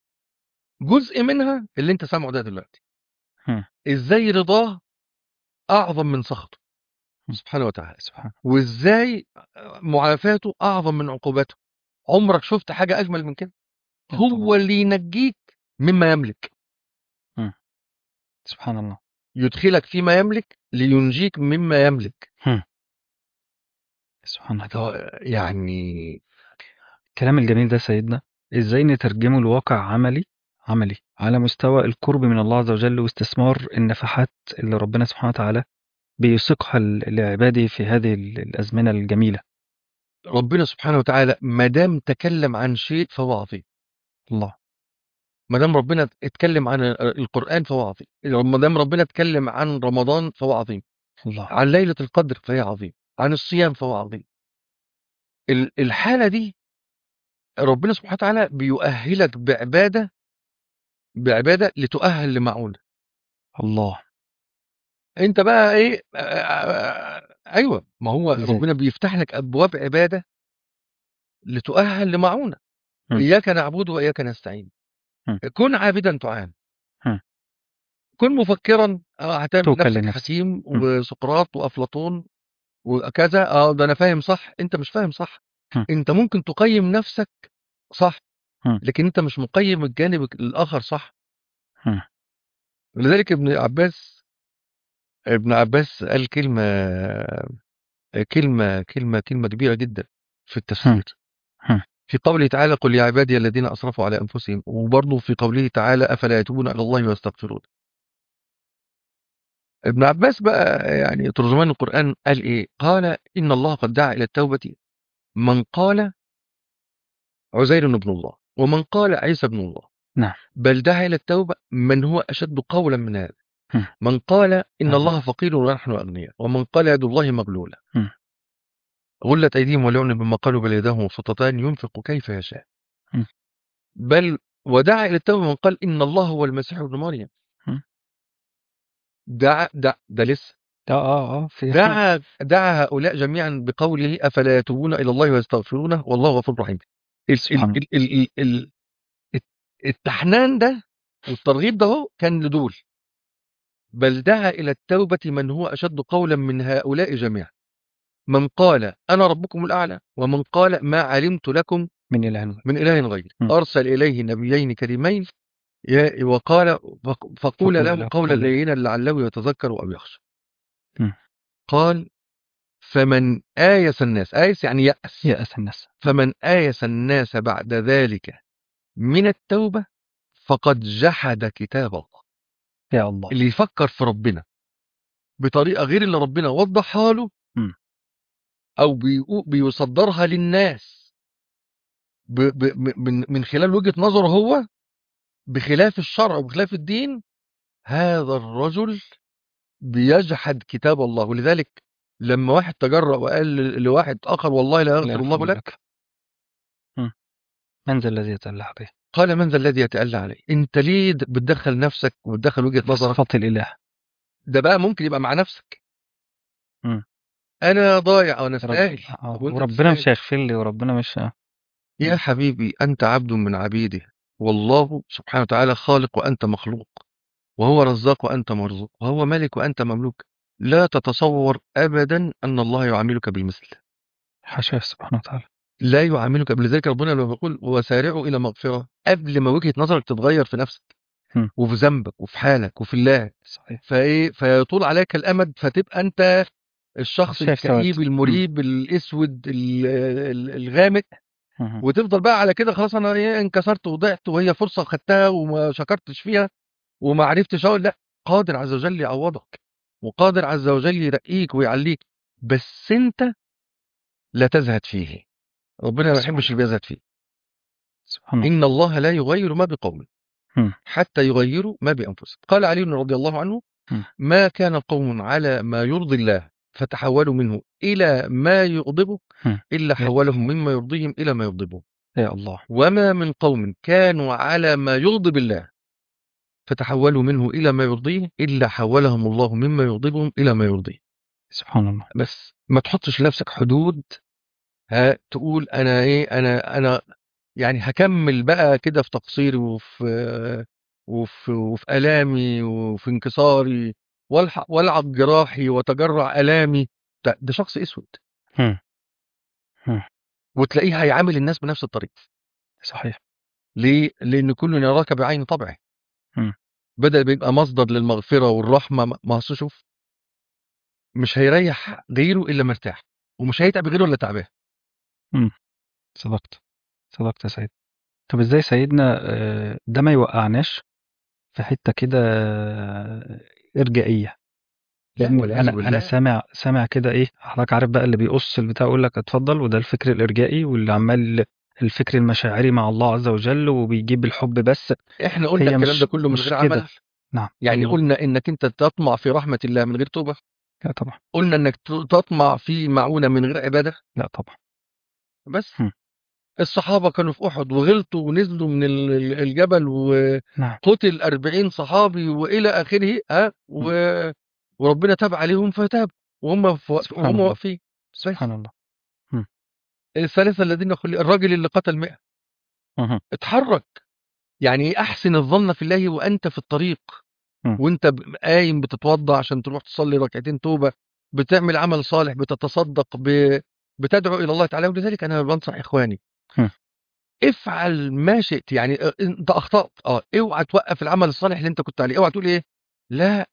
جزء منها اللي انت سامعه ده دلوقتي، مم. ازاي رضاه أعظم من سخطه مم. سبحانه وتعالى، سبحان. وازاي معافاته أعظم من عقوبته. عمرك شفت حاجة أجمل من كده؟ لا طبعا. هو اللي ينجيك مما يملك، مم. سبحان الله. يدخلك فيما يملك لينجيك مما يملك. مم. سبحان الله. ده يعني الكلام الجميل ده سيدنا ازاي نترجمه لواقع عملي عملي على مستوى القرب من الله عز وجل واستثمار النفحات اللي ربنا سبحانه وتعالى بيسوقها ل- لعباده في هذه ال- الأزمنة الجميلة. ربنا سبحانه وتعالى ما دام تكلم عن شيء فهو عظيم. الله. ما دام ربنا اتكلم عن القرآن فهو عظيم، ما دام ربنا اتكلم عن رمضان فهو عظيم، الله. عن ليلة القدر فهي عظيم، عن الصيام فهو عظيم. ال- الحالة دي ربنا سبحانه وتعالى بيؤهلك بعبادة بعبادة لتؤهل لمعونة. الله. انت بقى ايه آه، آه، آه، ايوه، ما هو ازاي؟ ربنا بيفتح لك ابواب عبادة لتؤهل لمعونة. مم. إياك نعبد وإياك نستعين. مم. كن عابدا تعان، مم. كن مفكرا. اه هتعمل توكل نفسك لنفسك. حكيم مم. وسقراط وأفلاطون وكذا، اه ده أنا فاهم صح. أنت مش فاهم صح. مم. أنت ممكن تقيم نفسك صح، مم. لكن أنت مش مقيم الجانب الآخر صح. مم. لذلك ابن عباس ابن عباس قال كلمة كلمة كلمة كلمة كبيرة جدا في مم. التفسير. مم. في قوله تعالى قل يا عبادي الذين أسرفوا على أنفسهم، وبرضه في قوله تعالى أفلا يتوبون إلى الله ويستغفرون. ابن عباس بقى يعني ترجمان القرآن قال إيه؟ قال إن الله قد دعا إلى التوبة من قال عزير ابن الله ومن قال عيسى ابن الله، نعم. بل دعا إلى التوبة من هو أشد قولا من هذا، مم. من قال إن هذا. الله فقير ونحن أغنياء، ومن قال يد الله مغلولة مم. غلت أيديهم ولعنوا بما قالوا بل يداه مبسوطتان ينفق كيف يشاء، مم. بل ودعا إلى التوبة من قال إن الله هو المسيح ابن مريم. مم. دعا دع ده لسه آه، آه، آه، في دعا دعا هؤلاء جميعا بقوله أفلا يتوبون إلى الله ويستغفرونه والله غفور رحيم. ال ال سبحان الله. ال ال ال ال التحنان ده والترغيب ده هو كان لدول، بل دعا إلى التوبة من هو أشد قولا من هؤلاء جميعا، من قال أنا ربكم الأعلى، ومن قال ما علمت لكم من إله غيره. من إله غيري، إمم. أرسل إليه نبيين كريمين يا- وقال فق- فقول فقُل له له قولا قولا لينا لعله يتذكر أو يخشى. إمم. قال فمن آيس الناس، آيس يعني يأس، يأس الناس. فمن آيس الناس بعد ذلك من التوبة فقد جحد كتاب الله. يا الله. اللي يفكر في ربنا بطريقة غير اللي ربنا وضحها له، إمم. أو بيقو- بيصدرها للناس ب ب م- من من خلال وجهة نظره هو بخلاف الشرع وبخلاف الدين، هذا الرجل بيجحد كتاب الله. ولذلك لما واحد تجرأ وقال ل- لواحد آخر والله لا لا يغفر يغفر الله لك، لك. إمم. من ذا الذي يتألى عليه؟ قال من ذا الذي يتألى عليه؟ انت ليه د- بتدخل نفسك وبتدخل وجهة في نظرك؟ صفات الإله. ده بقى ممكن يبقى مع نفسك، إمم. انا ضايع وانا رب استاهل. آه، طب وانت وربنا تستاهل؟ مش هيغفر لي وربنا مش يا إمم. حبيبي انت عبد من عبيده، والله سبحانه وتعالى خالق وانت مخلوق، وهو رزاق وانت مرزوق، وهو ملك وانت مملوك. لا تتصور ابدا ان الله يعاملك بالمثل، حاشاه سبحانه وتعالى. لا يعاملك. لذلك ربنا لما بيقول وسارعوا الى مغفره، قبل ما وجهه نظرك تتغير في نفسك إمم. وفي ذنبك وفي حالك وفي الله، صحيح. فايه فيطول عليك الامد، فتبقى انت الشخص شايف سواد. الكئيب إمم. المريب الاسود ال- ال- الغامق، اهم. وتفضل بقى على كده. خلاص انا ايه انكسرت وضعت، وهي فرصه خدتها وما شكرتش فيها وما عرفتش اقول لا. قادر عز وجل يعوضك، وقادر عز وجل يرقيك ويعليك، بس انت لا تزهد فيه. ربنا ما سبحان يحبش اللي بيزهد فيه. سبحان الله. ان الله لا يغير ما بقوم إمم. حتى يغيروا ما بانفسهم. قال علي رضي الله عنه إمم. ما كان قوم على ما يرضي الله فتحولوا منه إلى ما يغضبه إمم. إلا يا حولهم مما يرضيهم إلى ما يغضبه، يا الله. وما من قوم كانوا على ما يغضب الله فتحولوا منه إلى ما يرضيه إلا حولهم الله مما يغضبهم إلى ما يرضيه. سبحان الله. بس ما تحطش لنفسك حدود، ها تقول أنا إيه أنا أنا يعني هكمل بقى كده في تقصيري وفي وفي وفي آلامي وفي انكساري، والحق والعب جراحي وتجرع آلامي. ده, ده شخص اسود، إمم. إمم. وتلاقيه هيعامل الناس بنفس الطريقة. صحيح. ليه؟ لأن كل يراك بعين طبعه، إمم. بدل بيبقى مصدر للمغفرة والرحمة. ما ما أصل شوف، مش هيريح غيره إلا مرتاح، ومش هيتعب غيره إلا تعبان. إمم. صدقت. صدقت يا سيدي. طب إزاي سيدنا آآ ده ما يوقعناش في حتة كده إرجائية؟ لا لأن والعياذ أنا أنا بالله. سامع سامع كده إيه، حضرتك عارف بقى اللي بيقص البتاع يقول لك اتفضل، وده الفكر الإرجائي، واللي عمال الفكر المشاعري مع الله عز وجل وبيجيب الحب بس. إحنا قلنا هي الكلام ده مش كله من مش غير عمل. كده. نعم. يعني الله. قلنا إنك أنت تطمع في رحمة الله من غير توبة، لا طبعًا. قلنا إنك ت- تطمع في معونة من غير عبادة. لأ طبعًا. بس إمم. الصحابة كانوا في أحد وغلطوا ونزلوا من ال- ال- الجبل نعم. وقتل أربعين صحابي وإلى آخره، ها إمم. و... وربنا تاب عليهم فتاب، وهم في وقف- سبحان وهم الله. واقفين. سبحان بس الله. إمم. الثلاثة الذين خلي الراجل اللي قتل مئة اهم. اتحرك. يعني أحسن الظن في الله وأنت في الطريق، إمم. وأنت ب- قايم بتتوضى عشان تروح تصلي ركعتين توبة، بتعمل عمل صالح، بتتصدق ب... بتدعو إلى الله تعالى. ولذلك أنا بنصح إخواني إمم. افعل ما شئت. يعني أ أنت أخطأت، آه، اوعى توقّف العمل الصالح اللي أنت كنت عليه، اوعى تقول إيه، لأ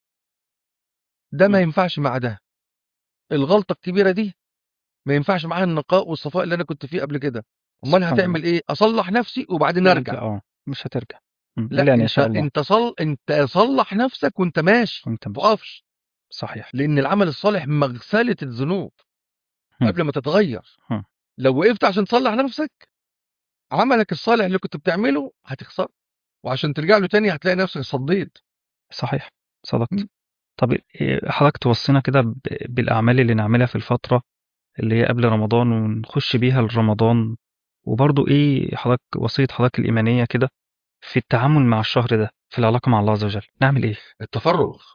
ده ما إمم. ينفعش مع ده، الغلطة الكبيرة دي ما ينفعش معاها النقاء والصفاء اللي أنا كنت فيه قبل كده. أُمّال سبحان الله. هتعمل إيه، أصلّح نفسي وبعدين وبعد كده أرجع. آه، مش هترجع. إمم. لأ إلا أن أنت يشاء الله. أنت صل أنت صلّح نفسك وأنت ماشي، وأنت ما ماشي. تُقفش، صحيح. لإن العمل الصالح مغسلة الذنوب إمم. قبل ما تتغيّر. إمم. لو وقفت عشان تصلّح نفسك، عملك الصالح اللي كنت بتعمله هتخسره، وعشان ترجع له تاني هتلاقي نفسك صدّيت. صحيح. صدقت. إمم. طب آآ حضرتك توصّينا كده ب بالأعمال اللي نعملها في الفترة اللي هي قبل رمضان ونخش بيها لرمضان، وبرضه إيه حضرتك وصية حضرتك الإيمانية كده في التعامل مع الشهر ده، في العلاقة مع الله عز وجل، نعمل إيه؟ التفرُّغ.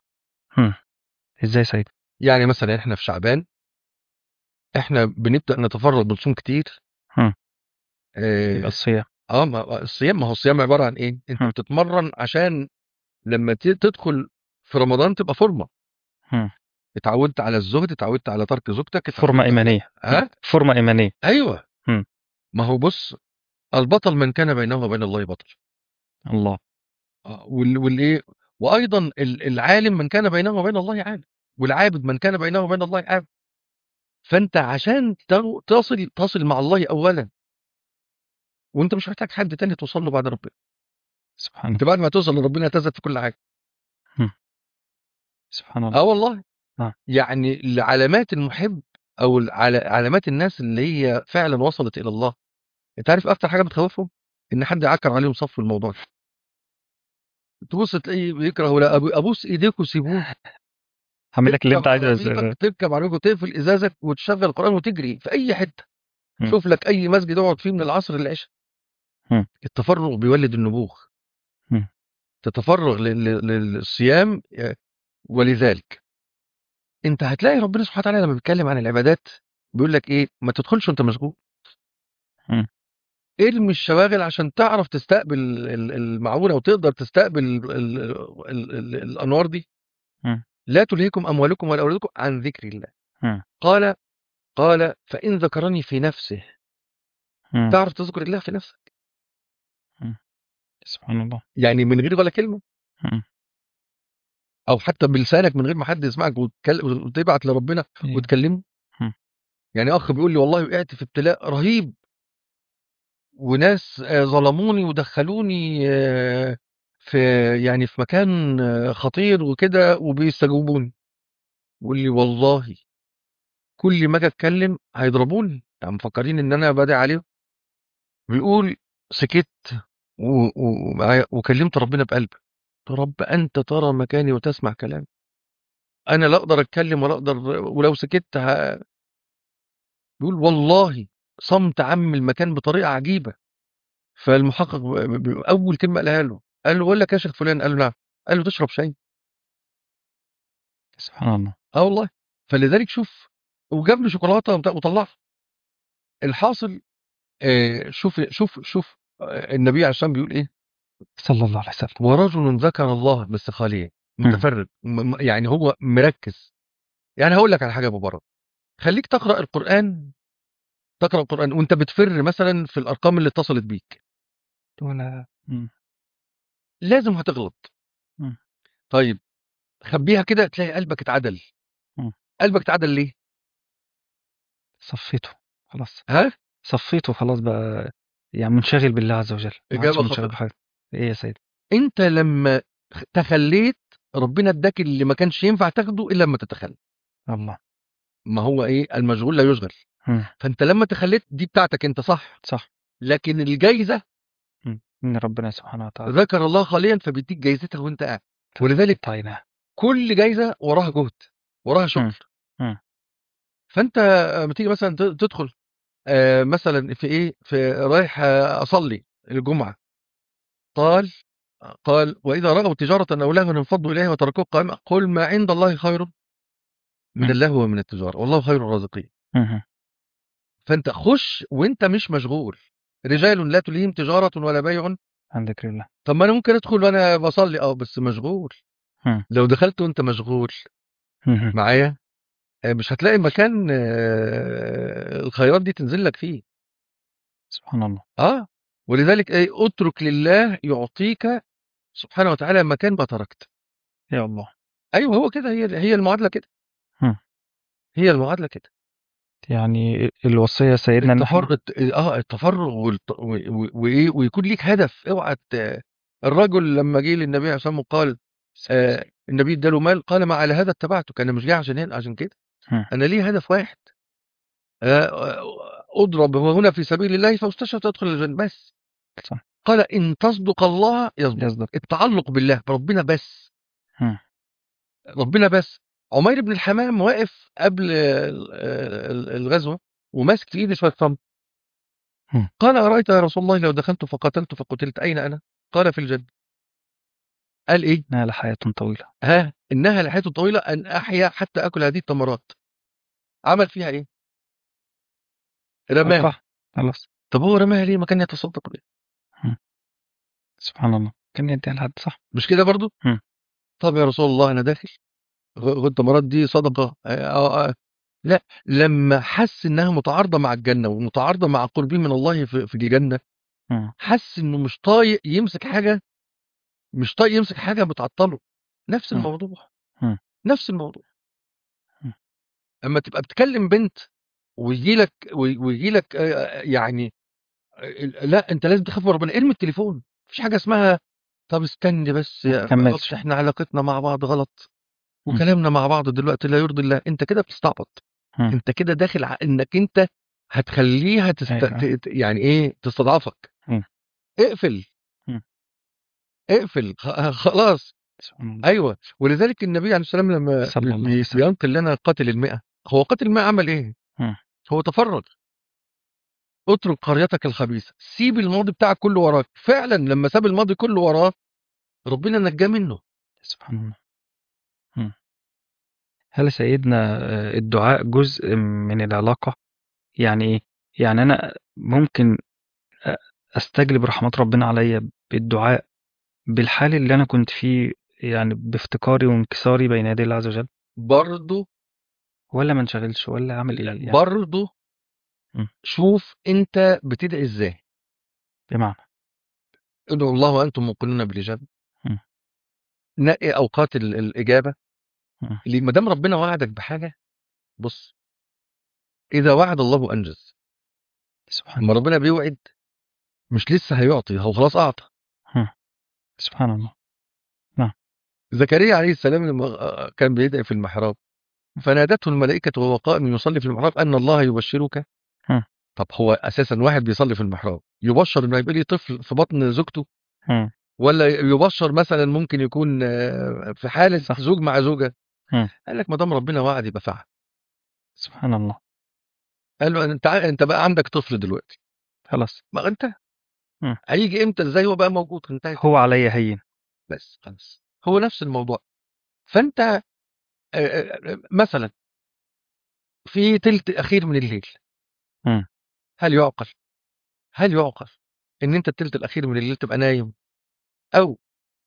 إمم. إزاي يا سيدي؟ يعني مثلًا إحنا في شعبان إحنا بنبدأ نتفرّغ بنصوم كتير. إمم. يبقى آآ الصيام. آه، ما الصيام ما هو الصيام عبارة عن إيه؟ أنت إمم. بتتمرّن عشان لمّا ت تدخل في رمضان تبقى فورمة. إمم. اتعوّدت على الزُهد، اتعوّدت على ترك زوجتك، فورمة اتعوّدت على إيمانية. إمم. ها؟ فورمة إيمانية. أيوه. إمم. ما هو بُص، البطل من كان بينه وبين الله بطل. الله. آه، وال والإيه، وأيضًا ال العالم من كان بينه وبين الله عالم، والعابد من كان بينه وبين الله عابد. فأنت عشان تو تصل تصل مع الله أولًا، وأنت مش محتاج حد تاني توصل له بعد ربنا. سبحان أنت الله. بعد ما توصل لربنا هتزهد في كل حاجة. إمم. سبحان الله. آه والله. آه. يعني لعلامات المُحِب أو العل علامات الناس اللي هي فعلًا وصلت إلى الله، أنت عارف أكتر حاجة بتخوّفهم؟ إن حد يعكّر عليهم صَف الموضوع ده. تبُص تلاقيه بيكره ولا أب أبوس إيديكم سيبوه. هاعمل لك اللي تركب أنت عايزه بس. عربيتك تركب عربيتك وتقفل إزازك وتشغّل قرآن وتجري في أي حتة. إمم. شوف لك أي مسجد اقعد فيه من العصر للعشا. إمم. التفرُّغ بيولِّد النبوغ. إمم. تتفرّغ لل لل للصيام ي ولذلك أنت هتلاقي ربنا سبحانه وتعالى لمّا بيتكلّم عن العبادات بيقول لك إيه، ما تدخلش وأنت مشغول. إمم. ارمي الشواغل عشان تعرف تستقبل ال المعونة وتقدر تستقبل ال ال ال الأنوار دي. إمم. لا تلهكم أموالكم ولا أولادكم عن ذكر الله. إمم. قال قال فإن ذكرني في نفسه. إمم. تعرف تذكر الله في نفسك، إمم. سبحان الله. يعني من غير ولا كلمة، إمم. أو حتى بلسانك من غير ما حد يسمعك وتكل وتبعت لربنا إيه. وتكلمه. إمم. يعني أخ بيقول لي والله وقعت في ابتلاء رهيب، وناس آآ ظلموني ودخلوني آآ في يعني في مكان آه، خطير وكده وبيستجوبوني. بيقول لي والله كل ما آجي أتكلم هيضربوني، يعني مفكرين إن أنا بادعي عليهم. بيقول سكت و و ومعايا وكلمت ربنا بقلبي. قُلت رب أنت ترى مكاني وتسمع كلامي. أنا لا أقدر أتكلم ولا أقدر ولو سكت ه بيقول والله صمت عَمّ المكان بطريقة عجيبة. فالمحقق ب ب أول كلمة قالها له، قال له: "باقول لك يا شيخ فلان." قال له: "نعم." قال له: "تشرب شاي؟" سبحان الله. آه والله. فلذلك شوف وجاب له شوكولاتة وبتاع وطلّعها. الحاصل آآ شوف شوف شوف آآ النبي عليه السلام بيقول إيه: صلى الله عليه وسلم. "ورجل ذكر الله" بس خاليًا، إمم. متفرّغ م م يعني هو مركّز. يعني هاقول لك على حاجة مبارك، خلّيك تقرأ القرآن تقرأ القرآن وأنت بتفِر مثلًا في الأرقام اللي اتصلت بيك، ولا. إمم. لازم هتغلط. إمم. طيب خبّيها كده تلاقي قلبك اتعدل. إمم. قلبك اتعدل ليه؟ صفّيته خلاص. ها؟ صفّيته خلاص بقى. يعني منشغل بالله عز وجل، ما عادش إجابة منشغل خاطئة. بحاجة. إيه يا سيدي؟ أنت لمّا خ تخلّيت ربنا ادّاك اللي ما كانش ينفع تاخده إلا أمّا تتخلّى. الله. ما هو إيه، المشغول لا يُشغل. إمم. فأنت لمّا تخلّيت دي بتاعتك أنت صح، صح. لكن الجايزة إمم. من ربنا سبحانه وتعالى. ذكر الله خاليًا فبيدّيك جايزتها وأنت قاعد. ولذلك فقطّعت عيناه. كل جايزة وراها جهد، وراها إمم. شغل. إمم. فأنت أمّا تيجي مثلًا ت تدخل آآ مثلًا في إيه، في رايح أصلّي الجمعة. قال قال: "وإذا رأوا تجارةً أو لهوًا انفضوا إليها وتركوك قائمًا قُل ما عند الله خير من إمم. اللهو ومن التجارة والله خير الرازقين." اهم. فأنت خُش وأنت مش مشغول. رجال لا تلهيهم تجارة ولا بيع. عن ذكر الله. طب ما أنا ممكن أدخل وأنا باصلّي آه، بس مشغول. إمم. لو دخلت وأنت مشغول اهم. معايا، آآ مش هتلاقي مكان آه، الخيرات دي تنزل لك فيه. سبحان الله. آه. ولذلك إيه، اترك لله يعطيك سبحانه وتعالى مكان ما تركت. يا الله. أيوه هو كده هي هي المعادلة كده. إمم. هي المعادلة كده. يعني الوصية سيدنا إن إحنا. التفر الت آه، التفرُّغ والت و و وإيه، ويكون ليك هدف. اوعى ت الرجل لمّا جه للنبي عليه الصلاة والسلام وقال آآ النبي ادّى له مال، قال: "ما على هذا اتبعتك." أنا مش جاي عشان هنا عشان كده. إمم. أنا ليّا هدف واحد. آآ أُضرب هنا في سبيل الله فاستشهد تدخل الجنة بس. صح. قال: "إن تصدق الله يصدق." يصدق. التعلُّق بالله، بربنا بس. إمم. ربنا بس. عُمير بن الحمام واقف قبل ال ال الغزوة وماسك في إيدي شوية تمر. إمم. قال: "أرأيت يا رسول الله لو دخلت فقاتلت فقُتلت أين أنا؟" قال: "في الجنة." قال إيه؟ إنها لحياة طويلة. ها إنها لحية طويلة أن أحيا حتى آكل هذه التمرات. عمل فيها إيه؟ رماها. ألقاها خلاص. طب هو رماها ليه؟ ما كان يتصدق بيها. إمم. سبحان الله، كان يدّيها لحد صح. مش كده برضه؟ إمم. طب يا رسول الله أنا داخل غ التمرات دي صدقة آآ آه آه لأ، لمّا حس إنها متعارضة مع الجنة ومتعارضة مع قربه من الله في في الجنة، إمم. حس إنه مش طايق يمسك حاجة مش طايق يمسك حاجة بتعطّله. نفس إمم. الموضوع، إمم. نفس الموضوع. إمم. أمّا تبقى بتكلم بنت وييجي لك وي وييجي لك آآ يعني ال لأ أنت لازم تخاف من ربنا، ارمي التليفون. ما فيش حاجة اسمها طب استني بس ما يا تكمّلش. أصل إحنا علاقتنا مع بعض غلط، إمم. وكلامنا مع بعض دلوقتي لا يرضي الله. أنت كده بتستعبط. إمم. أنت كده داخل ع إنك أنت هتخلّيها تست ت أيوه. ت يعني إيه، تستضعفك. إمم. اقفل، إمم. اقفل خ خلاص. سبحان الله. أيوه، ولذلك النبي عليه السلام لمّا صلى بي الله عليه بي وسلم. بينقل لنا قاتل المئة، هو قاتل المئة عمل إيه؟ إمم. هو تفرّج. اترك قريتك الخبيثة، سيب الماضي بتاعك كلّه وراك. فعلًا لمّا ساب الماضي كلّه وراه، ربنا نجّاه منه. سبحان الله. إمم. هل يا سيدنا آآ الدعاء جزء من العلاقة؟ يعني إيه؟ يعني أنا ممكن أ أستجلب رحمات ربنا عليّا بالدعاء بالحال اللي أنا كنت فيه، يعني بافتقاري وانكساري بين يدي الله عز وجل، برضه والّا ما انشغلش، والّا أعمل لأ، إيه يعني؟ برضه إمم. شوف أنت بتدعي إزاي. بمعنى. ادعوا الله وأنتم موقنون بالإجابة. إمم. نقي أوقات ال الإجابة. إمم. ل ما دام ربنا وعدك بحاجة، بُص، إذا وعد الله أنجز. سبحان أمّا الله. ربنا بيوعد مش لسه هيعطي، هو خلاص أعطى. إمم. سبحان الله. نعم. زكريا عليه السلام لمّا آآ كان بيدعي في المحراب، فنادته الملائكة وهو قائم يصلي في المحراب أن الله يبشرك. إمم. طب هو أساسًا واحد بيصلي في المحراب، يُبشّر إنه هيبقى ليه طفل في بطن زوجته، إمم. والّا يُبشّر مثلًا ممكن يكون آه، في حالة صح. زوج مع زوجة؟ إمم. قال لك ما دام ربنا وعد يبقى فعل. سبحان الله. قال له أنت ع أنت بقى عندك طفل دلوقتي. خلاص. ما انتهى. إمم. هييجي إمتى، إزاي، هو بقى موجود، انتهت. هو عليّا هيّن. بس خلاص، هو نفس الموضوع. فأنت آآ آآ مثلًا في تِلت أخير من الليل، إمم. هل يُعقل، هل يُعقل إن أنت التِلت الأخير من الليل تبقى نايم، أو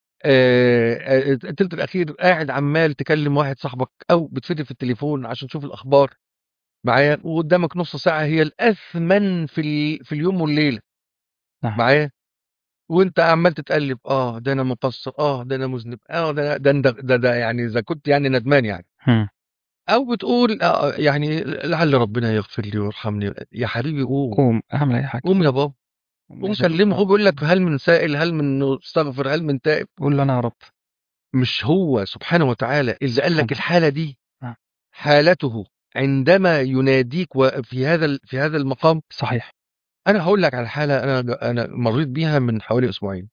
آآ التِلت الأخير قاعد عمّال تكلم واحد صاحبك أو بتفتي في التليفون عشان تشوف الأخبار معايا، وقدامك نُص ساعة هي الأثمن في ال في اليوم والليلة نعم. معايا، وأنت عمّال تتقلّب، آه، ده أنا مقصّر، آه، ده أنا مذنب، آه، ده ده ده ده ده يعني إذا كنت يعني ندمان يعني. إمم. أو بتقول آه، يعني لعل ربنا يغفر لي ويرحمني. يا حبيبي قوم، قوم اعمل أي حاجة. قوم يا بابا، قوم ماشي. كلمه. آه. هو بيقول لك هل من سائل، هل من مستغفر، هل من تائب. قُل له أنا يا رب. مش هو سبحانه وتعالى اللي قال لك سبحانه. الحالة دي نعم. حالته عندما يناديك وفي هذا ال في هذا المقام؟ صحيح. أنا هاقول لك على حالة أنا ج أنا مرّيت بيها من حوالي أسبوعين.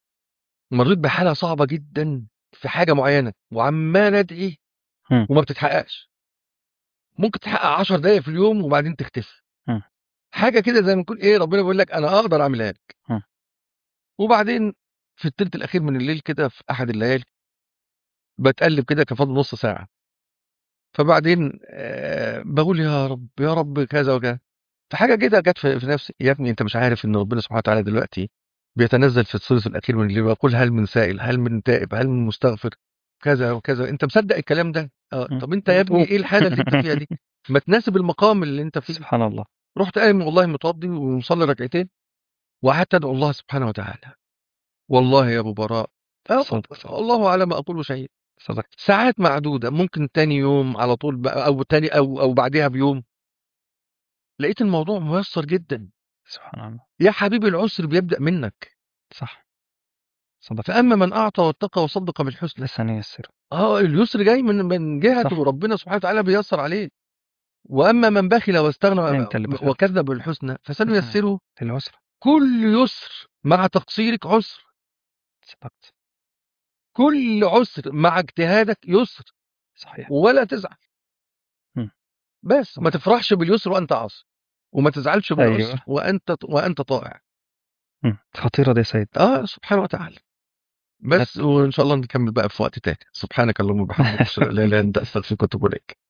مرّيت بحالة صعبة جدًا في حاجة معيّنة، وعمّال أدعي إمم. وما بتتحققش. ممكن تتحقق عشر دقايق في اليوم وبعدين تختفي. إمم. حاجة كده زي ما يكون إيه، ربنا بيقول لك أنا أقدر أعملها لك. إمم. وبعدين في التلت الأخير من الليل كده في أحد الليالي، باتقلّب كده كان فاضل نُص ساعة، فبعدين آآ باقول يا رب، يا رب كذا وكذا. فحاجة كده جات في في نفسي، يا ابني أنت مش عارف إن ربنا سبحانه وتعالى دلوقتي بيتنزّل في الثلث الأخير من الليل ويقول هل من سائل، هل من تائب، هل من مستغفر، كذا وكذا. أنت مصدّق الكلام ده؟ آه، إمم. طب أنت يا ابني وتقوم. إيه الحالة اللي أنت فيها دي؟ ما تناسب المقام اللي أنت فيه. سبحان الله. رُحت قايم والله متوضّي ومصلّي ركعتين وقعدت أدعو الله سبحانه وتعالى. والله يا أبو براء، آه، صدق، صدق. الله على ما أقول شهيد. صدقت. ساعات معدودة، ممكن تاني يوم على طول بقى أو تاني أو أو بعديها بيوم، لقيت الموضوع ميسّر جدًا. سبحان الله. يا حبيبي العُسر بيبدأ منّك. صح. صدقت. فأمّا من أعطى واتقى وصدّق بالحسنى. لسنيسره. آه، اليسر جاي من من جهته، صح. ربنا سبحانه وتعالى بييسّر عليه. وأمّا من بخل واستغنى أنت اللي بخلت. وكذّب بالحسنى لسنيسره فسنيسّره. للعسرى. كل يسر مع تقصيرك عُسر، صدقت. كل عُسر مع اجتهادك يسر. صحيح. ولا تزعل. إمم. بس ما صدقت. تفرحش باليسر وأنت عاصي، وما تزعلش أيوه. بالعسر وأنت ط وأنت طائع. إمم. خطيرة دي يا سيد. آه، سبحانه وتعالى. لا بس وإن شاء الله نكمّل بقى في وقت تاني. سبحانك اللهم وبحمدك أشهد أن لا إله إلا أنت أستغفرك وأتوب إليك.